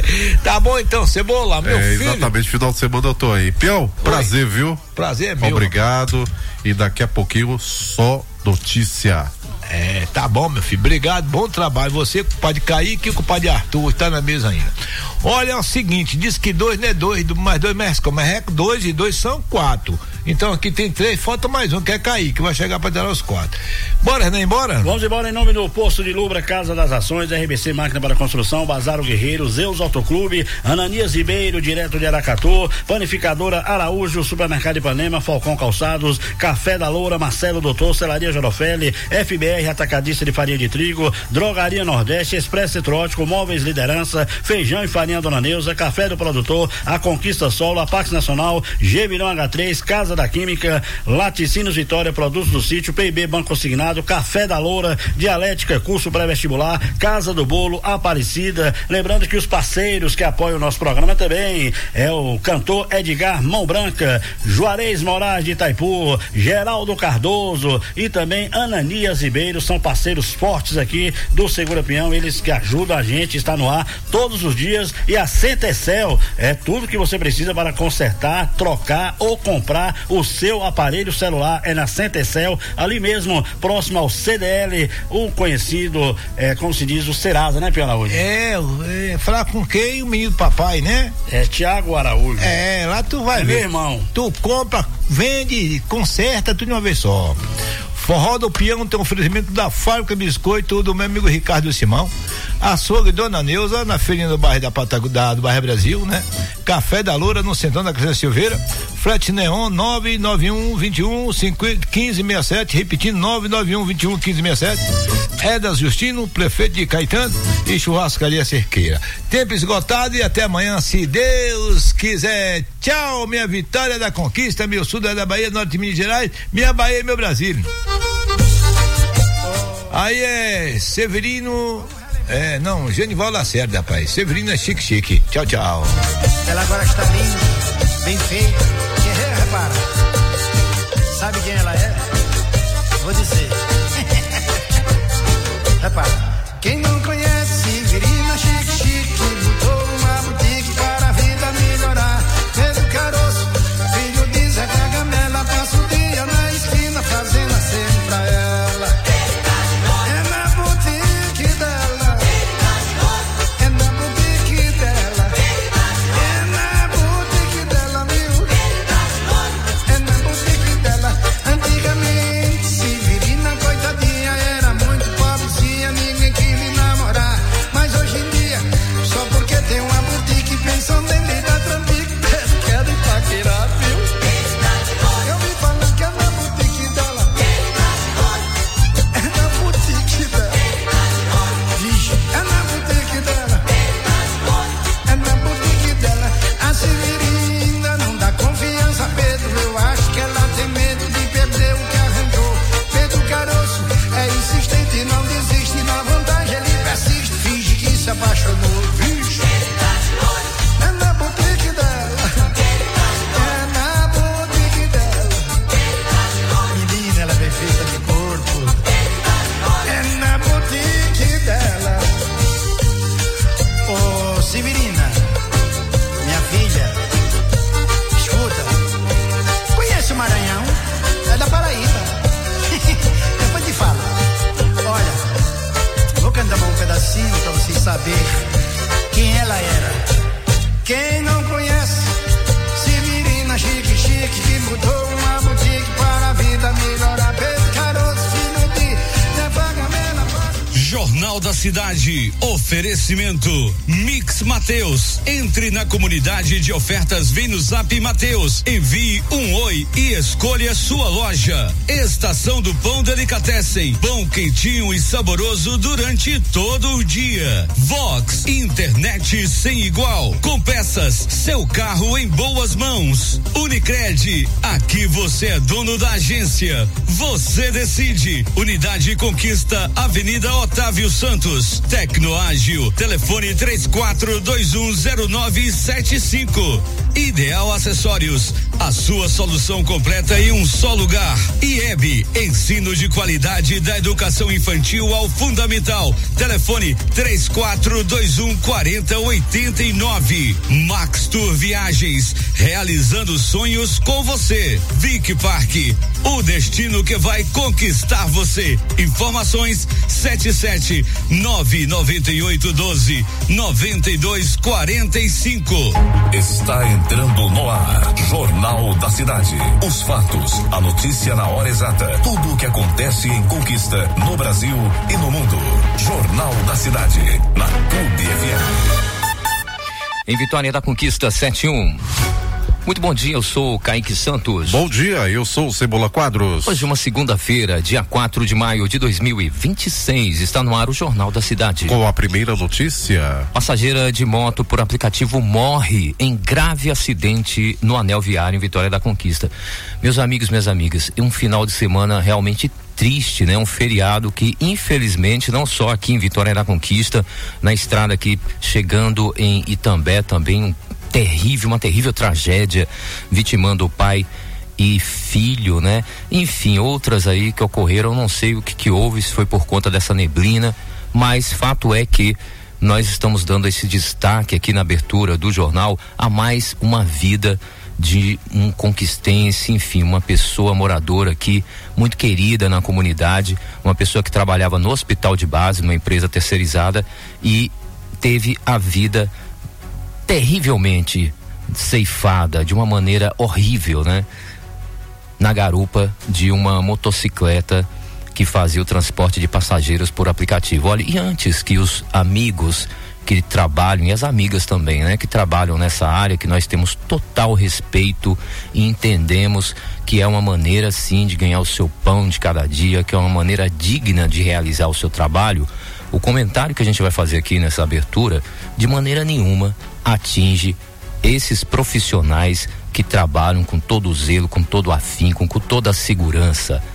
Tá bom então, Cebola, meu é, filho. Exatamente, final de semana eu tô aí. Pião, prazer, viu? Prazer é meu. Obrigado. E daqui a pouquinho só notícia. É, tá bom, meu filho. Obrigado, bom trabalho. Você, compadre Kaique e o compadre Arthur, tá na mesa ainda. Olha, é o seguinte, diz que dois não é dois, mais dois mais como é dois e dois são quatro. Então aqui tem três, falta mais um, que é Kaique, que vai chegar pra dar os quatro. Bora, Renan, embora? Vamos embora em nome do Posto de Lubra, Casa das Ações, R B C Máquina para Construção, Bazar o Guerreiro, Zeus Autoclube, Ananias Ribeiro, direto de Aracatu, Panificadora Araújo, Supermercado Ipanema, Falcão Calçados, Café da Loura, Marcelo Doutor, Celaria Jorofelli, F B R Atacadista de Farinha de Trigo, Drogaria Nordeste, Expresso Trótico, Móveis Liderança, Feijão e Farinha Dona Neuza, Café do Produtor, A Conquista Solo, a Pax Nacional, Gemirão H três, Casa da Química, Laticínios Vitória, Produtos do Sítio, P I B Banco Consignado, Café da Loura, Dialética, curso pré-vestibular, Casa do Bolo, Aparecida. Lembrando que os parceiros que apoiam o nosso programa também é o cantor Edgar Mão Branca, Juarez Moraes de Itaipu, Geraldo Cardoso e também Ananias Ribeiro, são parceiros fortes aqui do Segura Peão, eles que ajudam a gente, está no ar todos os dias. E a Centecel é tudo que você precisa para consertar, trocar ou comprar o seu aparelho celular, é na Centecel, ali mesmo, próximo ao C D L, o conhecido, é, como se diz, o Serasa, né, Pio Araújo? É, é, falar com quem? O menino do papai, né? É, Tiago Araújo. É, lá tu vai é ver. Meu irmão. Tu compra, vende, conserta tudo de uma vez só. Forró do Peão tem um oferecimento da Fábrica Biscoito do meu amigo Ricardo Simão, Açougue Dona Neuza, na feirinha do bairro da Patagu, da, do bairro Brasil, né? Café da Loura no centrão da Cristina Silveira, Frete Neon nove nove um, vinte e um, quinze sessenta e sete, repetindo nove nove um, vinte e um, quinze sessenta e sete, Edas Justino, prefeito de Caetano e Churrascaria Cerqueira. Tempo esgotado e até amanhã, se Deus quiser. Tchau, minha Vitória da Conquista, meu sul da Bahia, norte de Minas Gerais, minha Bahia e meu Brasil. Aí é Severino É, não, Genival Lacerda, rapaz. Severina Chique Chique. Tchau, tchau. Ela agora está linda, bem feita. Quem é, repara? Sabe quem ela é? Vou dizer. Repara. Quem não conhece Severina Chique Chique, botou uma boutique para a vida melhorar. Pedro Caroço, filho de Zé Gamela, passa o dia na esquina fazendo aceno pra ela. É na boutique dela, é na boutique dela, é na boutique dela, viu? É na boutique dela. Antigamente Severina, coitadinha, era muito pobrezinha, ninguém queria namorar. Mas hoje em dia, só porque tem uma boutique, pensando em lhe dar trampique, querem paquerar, viu? Eu me falando que é na boutique dela, é na boutique dela, vixe, é na boutique dela, é na boutique dela. A Severina não dá confiança a Pedro, eu acho que ela tem medo de perder o que arranjou. Pedro Caroço é insistente, não desiste, na vantagem ele persiste, finge que se apaixonou, vixe. É na boutique dela, é na boutique dela. Menina, ela é bem feita de corpo, é na boutique dela. Ô Severina, minha filha, escuta, conhece o Maranhão? É da Paraíba. Depois te falo. Olha, vou cantar um pedacinho pra vocês saberem quem ela era. Quem não conhece Severina Chique Chique, que mudou uma boutique para a vida melhorar. Pedro Caroço, filho de Zé Gamela. Jornal da Cidade, oferecimento Mix Mateus. Entre na comunidade de ofertas, vem no Zap Mateus, envie um oi e escolha sua loja. Estação do Pão Delicatessen, pão quentinho e saboroso durante todo o dia. Vox, internet sem igual, com peças, seu carro em boas mãos. Unicred, aqui você é dono da agência, você decide. Unidade Conquista, Avenida Otávio Santos. Tecnoágil, telefone três quatro dois um zero nove sete cinco. Ideal Acessórios, a sua solução completa em um só lugar. I E B, ensino de qualidade da educação infantil ao fundamental. Telefone três quatro dois um quatro zero oito nove. Max Tour Viagens, realizando sonhos com você. Vic Park, o destino que vai conquistar você. Informações sete sete nove nove oito doze noventa e dois quarenta e cinco. Está entrando no ar, Jornal da Cidade. Os fatos, a notícia na hora exata. Tudo o que acontece em Conquista, no Brasil e no mundo. Jornal da Cidade, na Clube F M. Em Vitória da Conquista sete um. Muito bom dia, eu sou o Kaique Santos. Bom dia, eu sou o Cebola Quadros. Hoje, uma segunda-feira, dia quatro de maio de dois mil e vinte e seis, está no ar o Jornal da Cidade. Com a primeira notícia: passageira de moto por aplicativo morre em grave acidente no anel viário em Vitória da Conquista. Meus amigos, minhas amigas, é um final de semana realmente triste, né? Um feriado que, infelizmente, não só aqui em Vitória da Conquista, na estrada aqui chegando em Itambé também, um terrível, uma terrível tragédia, vitimando o pai e filho, né? Enfim, outras aí que ocorreram, não sei o que que houve, se foi por conta dessa neblina, mas fato é que nós estamos dando esse destaque aqui na abertura do jornal a mais uma vida de um conquistense, enfim, uma pessoa moradora aqui, muito querida na comunidade, uma pessoa que trabalhava no hospital de base, numa empresa terceirizada, e teve a vida terrivelmente ceifada, de uma maneira horrível, né? Na garupa de uma motocicleta que fazia o transporte de passageiros por aplicativo. Olha, e antes que os amigos que trabalham, e as amigas também, né, que trabalham nessa área, que nós temos total respeito e entendemos que é uma maneira sim de ganhar o seu pão de cada dia, que é uma maneira digna de realizar o seu trabalho, o comentário que a gente vai fazer aqui nessa abertura, de maneira nenhuma atinge esses profissionais que trabalham com todo o zelo, com todo o afinco, com toda a segurança.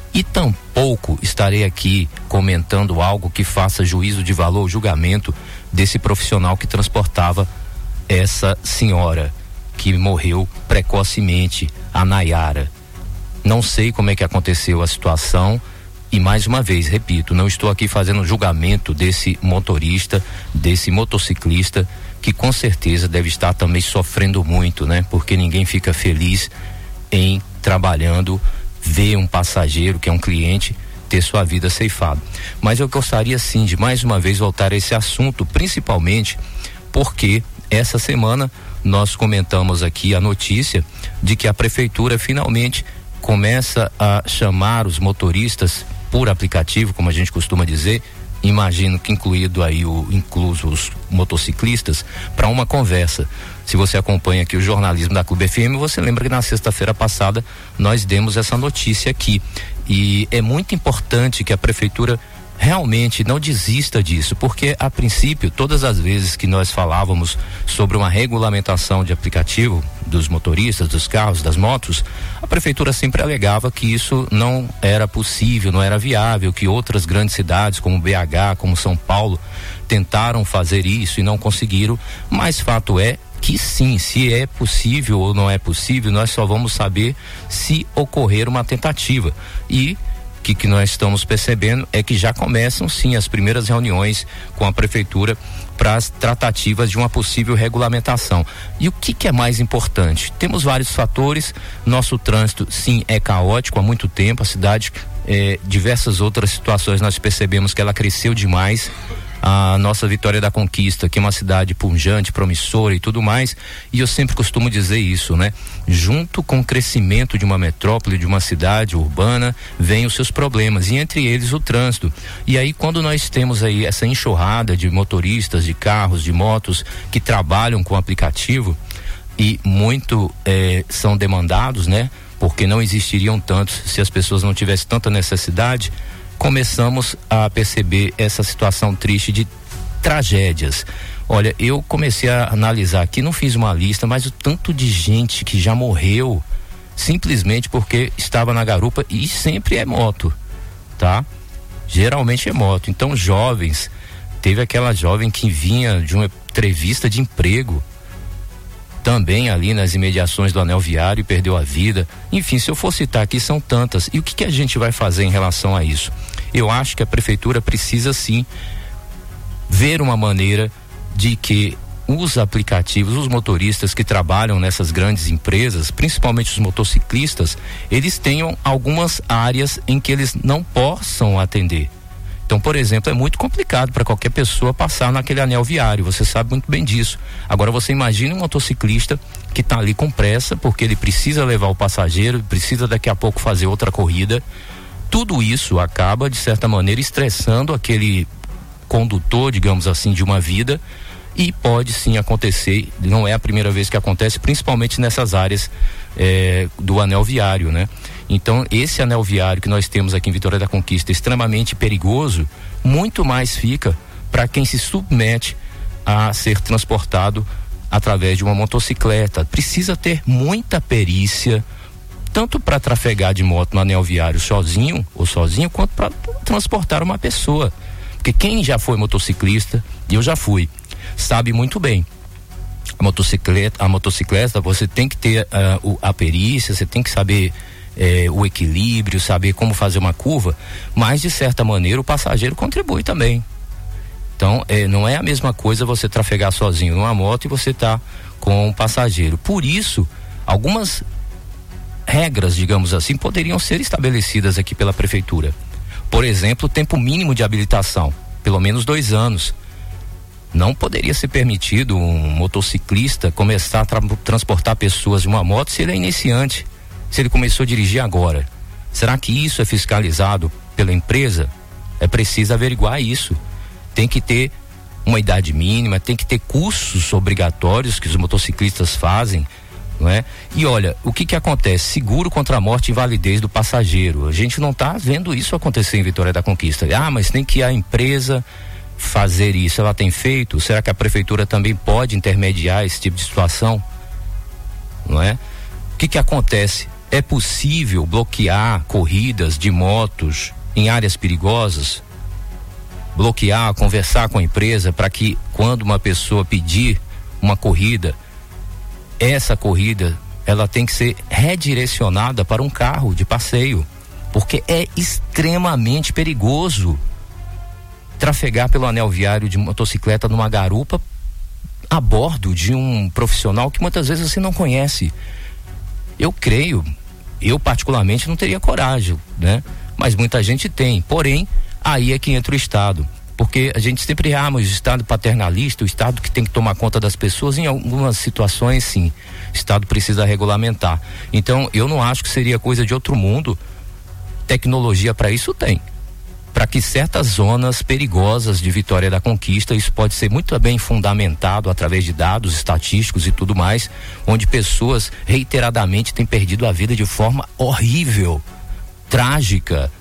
E tampouco estarei aqui comentando algo que faça juízo de valor, julgamento desse profissional que transportava essa senhora que morreu precocemente, a Nayara. Não sei como é que aconteceu a situação e, mais uma vez, repito, não estou aqui fazendo julgamento desse motorista, desse motociclista, que com certeza deve estar também sofrendo muito, né? Porque ninguém fica feliz em trabalhando, ver um passageiro que é um cliente ter sua vida ceifada. Mas eu gostaria sim de mais uma vez voltar a esse assunto, principalmente porque essa semana nós comentamos aqui a notícia de que a prefeitura finalmente começa a chamar os motoristas por aplicativo, como a gente costuma dizer, imagino que incluído aí o incluso os motociclistas, para uma conversa. Se você acompanha aqui o jornalismo da Clube F M, você lembra que na sexta-feira passada nós demos essa notícia aqui. E é muito importante que a prefeitura realmente não desista disso, porque a princípio, todas as vezes que nós falávamos sobre uma regulamentação de aplicativo dos motoristas, dos carros, das motos, a prefeitura sempre alegava que isso não era possível, não era viável, que outras grandes cidades como B H, como São Paulo, tentaram fazer isso e não conseguiram, mas fato é que sim, se é possível ou não é possível, nós só vamos saber se ocorrer uma tentativa. E o que, que nós estamos percebendo é que já começam sim as primeiras reuniões com a prefeitura para as tratativas de uma possível regulamentação. E o que, que é mais importante? Temos vários fatores, nosso trânsito sim é caótico há muito tempo, a cidade, eh, diversas outras situações nós percebemos que ela cresceu demais. A nossa Vitória da Conquista, que é uma cidade pujante, promissora e tudo mais, e eu sempre costumo dizer isso, né? Junto com o crescimento de uma metrópole, de uma cidade urbana, vem os seus problemas, e entre eles o trânsito. E aí, quando nós temos aí essa enxurrada de motoristas, de carros, de motos que trabalham com aplicativo, e muito eh, são demandados, né? Porque não existiriam tantos se as pessoas não tivessem tanta necessidade. Começamos a perceber essa situação triste de tragédias. Olha, eu comecei a analisar aqui, não fiz uma lista, mas o tanto de gente que já morreu simplesmente porque estava na garupa, e sempre é moto, tá? Geralmente é moto. Então, jovens, teve aquela jovem que vinha de uma entrevista de emprego, também ali nas imediações do anel viário, e perdeu a vida. Enfim, se eu for citar aqui, são tantas. E o que, que a gente vai fazer em relação a isso? Eu acho que a prefeitura precisa sim ver uma maneira de que os aplicativos, os motoristas que trabalham nessas grandes empresas, principalmente os motociclistas, eles tenham algumas áreas em que eles não possam atender. Então, por exemplo, é muito complicado para qualquer pessoa passar naquele anel viário, você sabe muito bem disso. Agora, você imagina um motociclista que está ali com pressa, porque ele precisa levar o passageiro, precisa daqui a pouco fazer outra corrida. Tudo isso acaba, de certa maneira, estressando aquele condutor, digamos assim, de uma vida, e pode sim acontecer, não é a primeira vez que acontece, principalmente nessas áreas eh, do anel viário, né? Então, esse anel viário que nós temos aqui em Vitória da Conquista, extremamente perigoso, muito mais fica para quem se submete a ser transportado através de uma motocicleta. Precisa ter muita perícia, tanto para trafegar de moto no anel viário sozinho ou sozinho, quanto para transportar uma pessoa. Porque quem já foi motociclista, e eu já fui, sabe muito bem. A motocicleta, a motocicleta, você tem que ter uh, o, a perícia, você tem que saber eh, o equilíbrio, saber como fazer uma curva, mas de certa maneira o passageiro contribui também. Então, eh, não é a mesma coisa você trafegar sozinho numa moto e você tá com um passageiro. Por isso, algumas regras, digamos assim, poderiam ser estabelecidas aqui pela prefeitura. Por exemplo, o tempo mínimo de habilitação, pelo menos dois anos. Não poderia ser permitido um motociclista começar a tra- transportar pessoas de uma moto se ele é iniciante, se ele começou a dirigir agora. Será que isso é fiscalizado pela empresa? É preciso averiguar isso. Tem que ter uma idade mínima, tem que ter cursos obrigatórios que os motociclistas fazem, não é? E olha, o que que acontece? Seguro contra a morte e invalidez do passageiro. A gente não está vendo isso acontecer em Vitória da Conquista. Ah, mas tem que a empresa fazer isso. Ela tem feito? Será que a prefeitura também pode intermediar esse tipo de situação? Não é? O que que acontece É possível bloquear corridas de motos em áreas perigosas? Bloquear, conversar com a empresa para que quando uma pessoa pedir uma corrida, essa corrida ela tem que ser redirecionada para um carro de passeio, porque é extremamente perigoso trafegar pelo anel viário de motocicleta numa garupa a bordo de um profissional que muitas vezes você não conhece. Eu creio, eu particularmente não teria coragem, né? Mas muita gente tem, porém, aí é que entra o Estado, porque a gente sempre ama o Estado paternalista, o Estado que tem que tomar conta das pessoas. Em algumas situações, sim, o Estado precisa regulamentar. Então, eu não acho que seria coisa de outro mundo. Tecnologia para isso tem, para que certas zonas perigosas de Vitória da Conquista, isso pode ser muito bem fundamentado através de dados estatísticos e tudo mais, onde pessoas reiteradamente têm perdido a vida de forma horrível, trágica.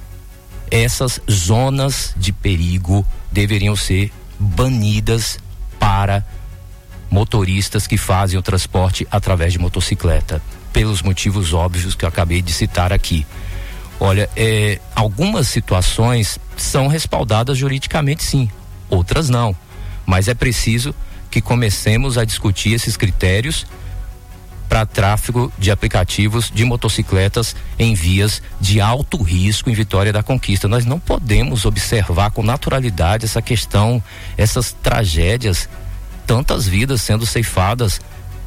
Essas zonas de perigo deveriam ser banidas para motoristas que fazem o transporte através de motocicleta, pelos motivos óbvios que eu acabei de citar aqui. Olha, é, algumas situações são respaldadas juridicamente, sim, outras não, mas é preciso que comecemos a discutir esses critérios para tráfego de aplicativos de motocicletas em vias de alto risco em Vitória da Conquista. Nós não podemos observar com naturalidade essa questão, essas tragédias, tantas vidas sendo ceifadas.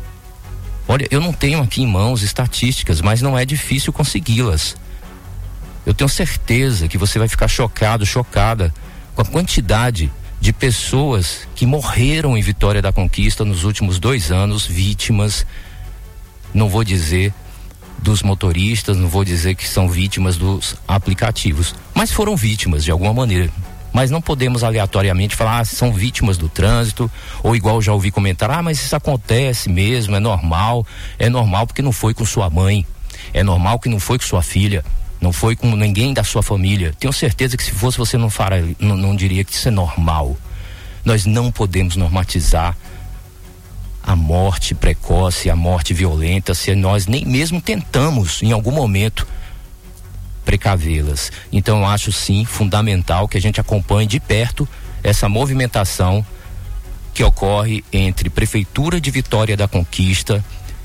Olha, eu não tenho aqui em mãos estatísticas, mas não é difícil consegui-las. Eu tenho certeza que você vai ficar chocado, chocada com a quantidade de pessoas que morreram em Vitória da Conquista nos últimos dois anos, vítimas. Não vou dizer dos motoristas, não vou dizer que são vítimas dos aplicativos, mas foram vítimas de alguma maneira. Mas não podemos aleatoriamente falar, ah, são vítimas do trânsito, ou igual já ouvi comentar, ah, mas isso acontece mesmo, é normal. É normal porque não foi com sua mãe, é normal que não foi com sua filha, não foi com ninguém da sua família. Tenho certeza que se fosse você não faria, não, não diria que isso é normal. Nós não podemos normatizar a morte precoce, a morte violenta, se nós nem mesmo tentamos em algum momento precavê-las. Então eu acho sim fundamental que a gente acompanhe de perto essa movimentação que ocorre entre Prefeitura de Vitória da Conquista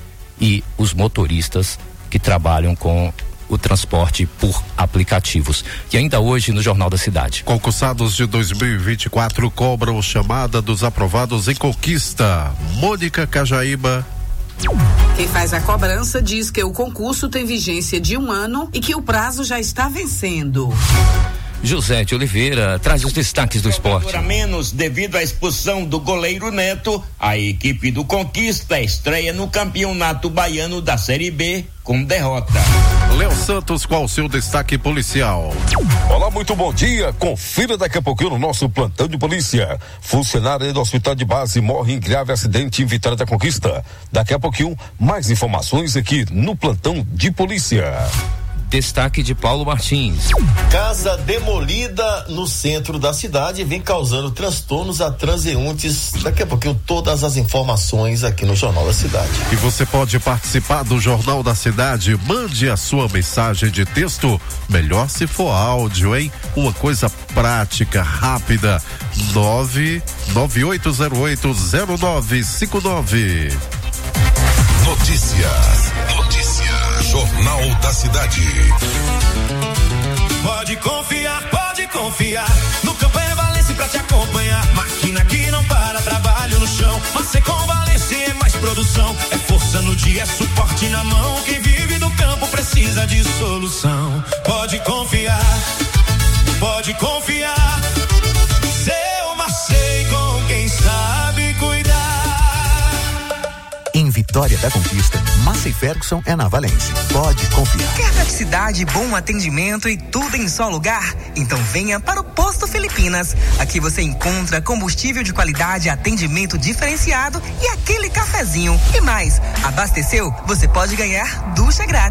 e os motoristas que trabalham com o transporte por aplicativos. E ainda hoje no Jornal da Cidade. Concursados de dois mil e vinte e quatro cobram chamada dos aprovados em Conquista. Mônica Cajaíba. Quem faz a cobrança diz que o concurso tem vigência de um ano e que o prazo já está vencendo. José de Oliveira traz os destaques do esporte. A menos devido à expulsão do goleiro Neto, a equipe do Conquista estreia no Campeonato Baiano da Série B com derrota. Léo Santos, qual o seu destaque policial? Olá, muito bom dia. Confira daqui a pouquinho no nosso plantão de polícia. Funcionário do Hospital de Base morre em grave acidente em Vitória da Conquista. Daqui a pouquinho, mais informações aqui no plantão de polícia. Destaque de Paulo Martins. Casa demolida no centro da cidade vem causando transtornos a transeuntes. Daqui a pouquinho todas as informações aqui no Jornal da Cidade. E você pode participar do Jornal da Cidade. Mande a sua mensagem de texto. Melhor se for áudio, hein? Uma coisa prática, rápida. nove nove oito zero oito zero nove cinco nove. Notícias. Notícias. Jornal da Cidade. Pode confiar, pode confiar. No Campanha Valência pra te acompanhar. Máquina que não para, trabalho no chão. Mas com Valência é mais produção. É força no dia, é suporte na mão. Quem vive no campo precisa de solução. Pode confiar, pode confiar. Seu Marcei com quem sabe cuidar. Em Vitória da Conquista, Massey Ferguson é na Valência. Pode confiar. Quer praticidade, bom atendimento e tudo em só lugar? Então venha para o Posto Filipinas. Aqui você encontra combustível de qualidade, atendimento diferenciado e aquele cafezinho. E mais, abasteceu? Você pode ganhar ducha grátis.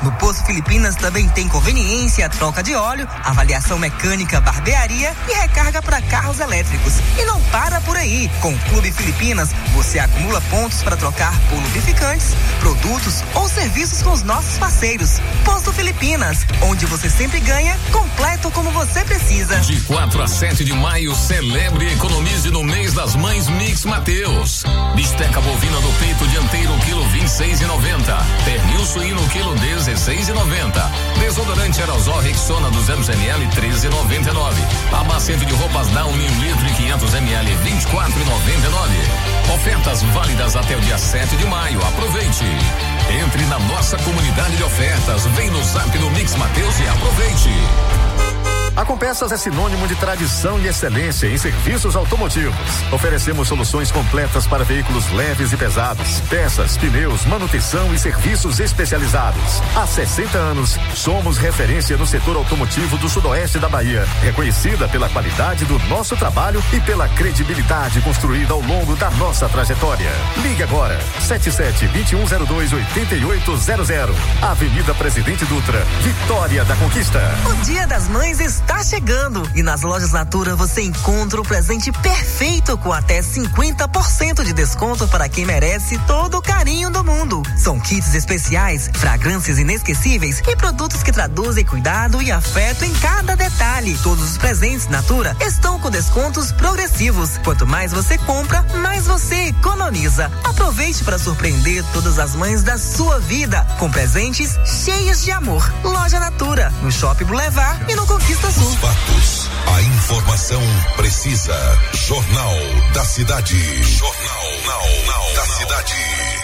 No Posto Filipinas também tem conveniência, troca de óleo, avaliação mecânica, barbearia e recarga para carros elétricos. E não para por aí. Com o Clube Filipinas, você acumula pontos para trocar por lubrificantes, produtos ou serviços com os nossos parceiros. Posto Filipinas, onde você sempre ganha, completo como você precisa. De quatro a sete de maio, celebre e economize no mês das mães Mix Mateus. Bisteca bovina do peito dianteiro, quilo vinte e seis e noventa. Pernil suíno, quilo dezesseis e noventa. Desodorante aerosol Rexona duzentos mililitros, treze e noventa e nove. Amacente de roupas Downy um litro e quinhentos mililitros, vinte e quatro e noventa e nove. Ofertas válidas até o dia sete de maio. Aproveite. Entre na nossa comunidade de ofertas. Vem no Zap do Mix Mateus e aproveite. A Compeças é sinônimo de tradição e excelência em serviços automotivos. Oferecemos soluções completas para veículos leves e pesados, peças, pneus, manutenção e serviços especializados. Há sessenta anos, somos referência no setor automotivo do sudoeste da Bahia, reconhecida pela qualidade do nosso trabalho e pela credibilidade construída ao longo da nossa trajetória. Ligue agora, sete sete, dois um zero dois, oito oito zero zero. Avenida Presidente Dutra, Vitória da Conquista. O Dia das Mães está Está chegando e nas lojas Natura você encontra o presente perfeito com até cinquenta por cento de desconto para quem merece todo o carinho do mundo. São kits especiais, fragrâncias inesquecíveis e produtos que traduzem cuidado e afeto em cada detalhe. Todos os presentes Natura estão com descontos progressivos. Quanto mais você compra, mais você economiza. Aproveite para surpreender todas as mães da sua vida com presentes cheios de amor. Loja Natura, no Shopping Boulevard e no Conquista Os fatos, a informação precisa. Jornal da Cidade. Jornal não, não, da Cidade.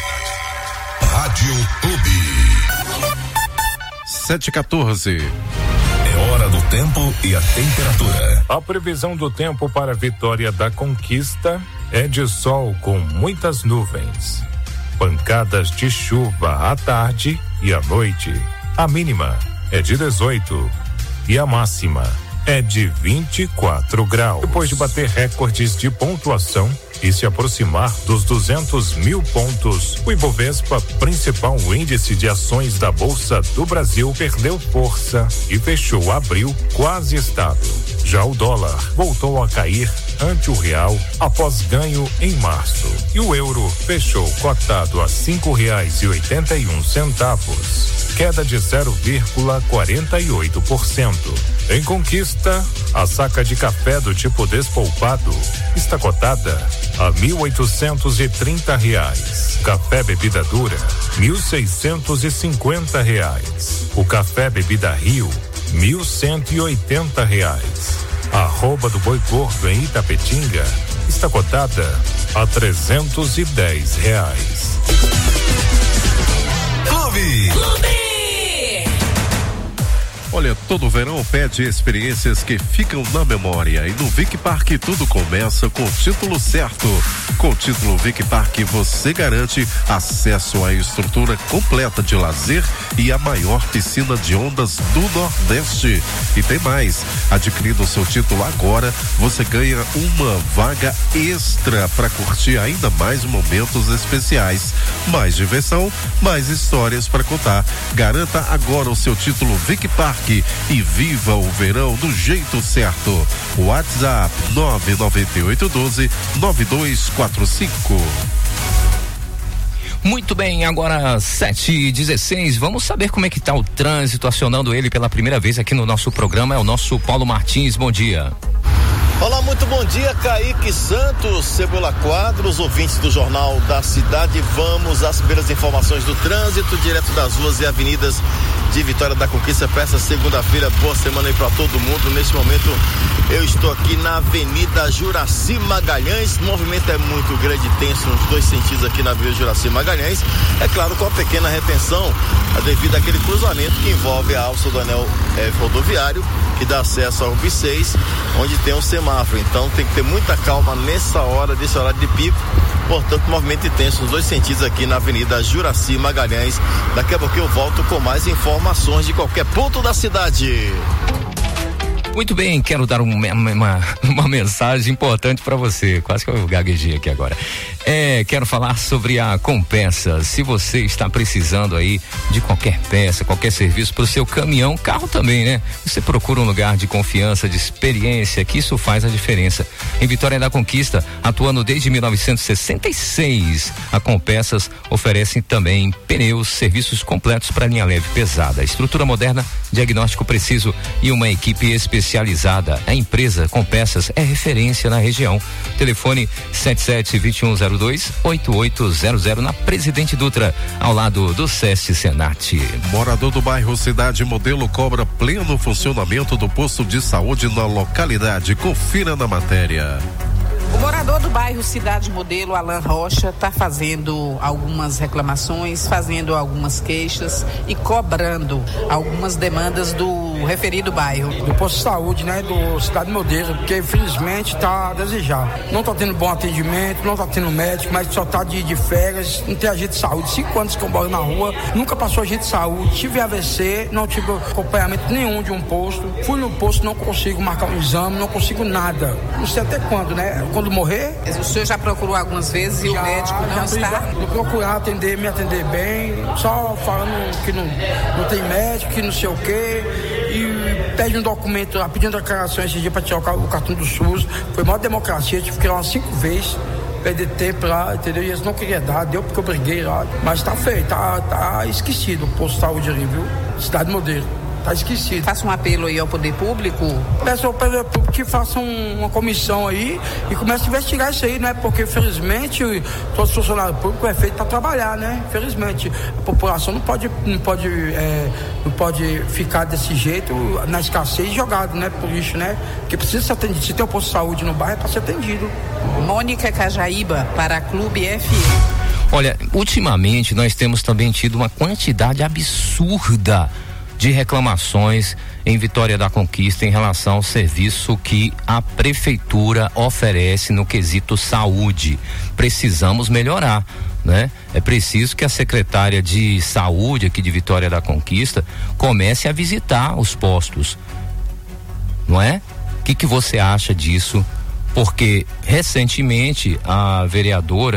Rádio Clube. sete e quatorze. É hora do tempo e a temperatura. A previsão do tempo para a Vitória da Conquista é de sol com muitas nuvens. Pancadas de chuva à tarde e à noite. A mínima é de dezoito. E a máxima é de vinte e quatro graus. Depois de bater recordes de pontuação e se aproximar dos duzentos mil pontos, o Ibovespa, principal índice de ações da Bolsa do Brasil, perdeu força e fechou abril quase estável. Já o dólar voltou a cair ante o real após ganho em março. E o euro fechou cotado a cinco reais e oitenta e um centavos. Queda de zero vírgula quarenta e oito por cento. Em Conquista, a saca de café do tipo despolpado está cotada a mil oitocentos e trinta reais. Café bebida dura, mil seiscentos e cinquenta reais. O café bebida Rio, mil cento e oitenta reais. A arroba do boi gordo em Itapetinga está cotada a trezentos e dez reais. Clube. Clube. Olha, todo verão pede experiências que ficam na memória e no Vic Park tudo começa com o título certo. Com o título Vic Park você garante acesso à estrutura completa de lazer e a maior piscina de ondas do Nordeste. E tem mais, adquirindo o seu título agora, você ganha uma vaga extra para curtir ainda mais momentos especiais. Mais diversão, mais histórias para contar. Garanta agora o seu título Vic Park e viva o verão do jeito certo. WhatsApp nove nove oito um dois nove dois quatro cinco. Muito bem, agora sete e dezesseis, vamos saber como é que tá o trânsito, acionando ele pela primeira vez aqui no nosso programa, é o nosso Paulo Martins, bom dia. Olá, muito bom dia, Kaique Santos, Cebola Quadros, ouvintes do Jornal da Cidade. Vamos às primeiras informações do trânsito, direto das ruas e avenidas de Vitória da Conquista para essa segunda-feira. Boa semana aí para todo mundo. Neste momento eu estou aqui na Avenida Juraci Magalhães. O movimento é muito grande e tenso nos dois sentidos aqui na Avenida Juraci Magalhães. É claro, com uma pequena retenção devido àquele cruzamento que envolve a alça do anel é, rodoviário, que dá acesso ao U B seis, onde tem um semáforo. Então tem que ter muita calma nessa hora, desse horário de pico. Portanto, movimento intenso nos dois sentidos aqui na Avenida Juraci Magalhães. Daqui a pouco eu volto com mais informações de qualquer ponto da cidade. Muito bem, quero dar uma, uma, uma mensagem importante para você. Quase que eu gaguejei aqui agora. É, quero falar sobre a Compeças. Se você está precisando aí de qualquer peça, qualquer serviço para o seu caminhão, carro também, né? Você procura um lugar de confiança, de experiência, que isso faz a diferença. Em Vitória da Conquista, atuando desde mil novecentos e sessenta e seis, a Compeças oferece também pneus, serviços completos para linha leve e pesada, estrutura moderna, diagnóstico preciso e uma equipe especializada. A empresa Compeças é referência na região. Telefone sete sete dois um zero dois oito oito zero zero na Presidente Dutra, ao lado do SESC Senat. Morador do bairro Cidade Modelo cobra pleno funcionamento do posto de saúde na localidade. Confira na matéria. O morador do bairro Cidade Modelo, Alan Rocha, está fazendo algumas reclamações, fazendo algumas queixas e cobrando algumas demandas do referido bairro. Do posto de saúde, né, do Cidade Modelo, porque infelizmente está a desejar. Não está tendo bom atendimento, não está tendo médico, mas só está de, de férias, não tem agente de saúde. Cinco anos que eu moro na rua, nunca passou agente de saúde, tive A V C, não tive acompanhamento nenhum de um posto. Fui no posto, não consigo marcar um exame, não consigo nada. Não sei até quando, né? Quando morrer. O senhor já procurou algumas vezes e já, o médico não está? Vou procurar atender, me atender bem, só falando que não, não tem médico, que não sei o quê, e pede um documento, pedindo declaração esse dia para tirar o cartão do SUS. Foi maior democracia, tive que ir lá umas cinco vezes, perder tempo lá, entendeu? E eles não queriam dar, deu porque eu briguei lá, mas tá feio, tá, tá esquecido o posto de saúde ali, viu? Cidade Modelo. Tá esquecido. Faça um apelo aí ao poder público. Peço ao poder público que faça um, uma comissão aí e comece a investigar isso aí, né? Porque, felizmente, todos os funcionários públicos é feito para trabalhar, né? Felizmente, a população não pode, não pode, é, não pode ficar desse jeito, na escassez, jogado, né? Por lixo, né? Porque precisa ser atendido. Se tem um posto de saúde no bairro, é para ser atendido. Mônica Cajaíba, para a Clube F M. Olha, ultimamente nós temos também tido uma quantidade absurda de reclamações em Vitória da Conquista em relação ao serviço que a prefeitura oferece no quesito saúde. Precisamos melhorar, né? É preciso que a secretária de saúde aqui de Vitória da Conquista comece a visitar os postos, não é? O que que você acha disso? Porque recentemente a vereadora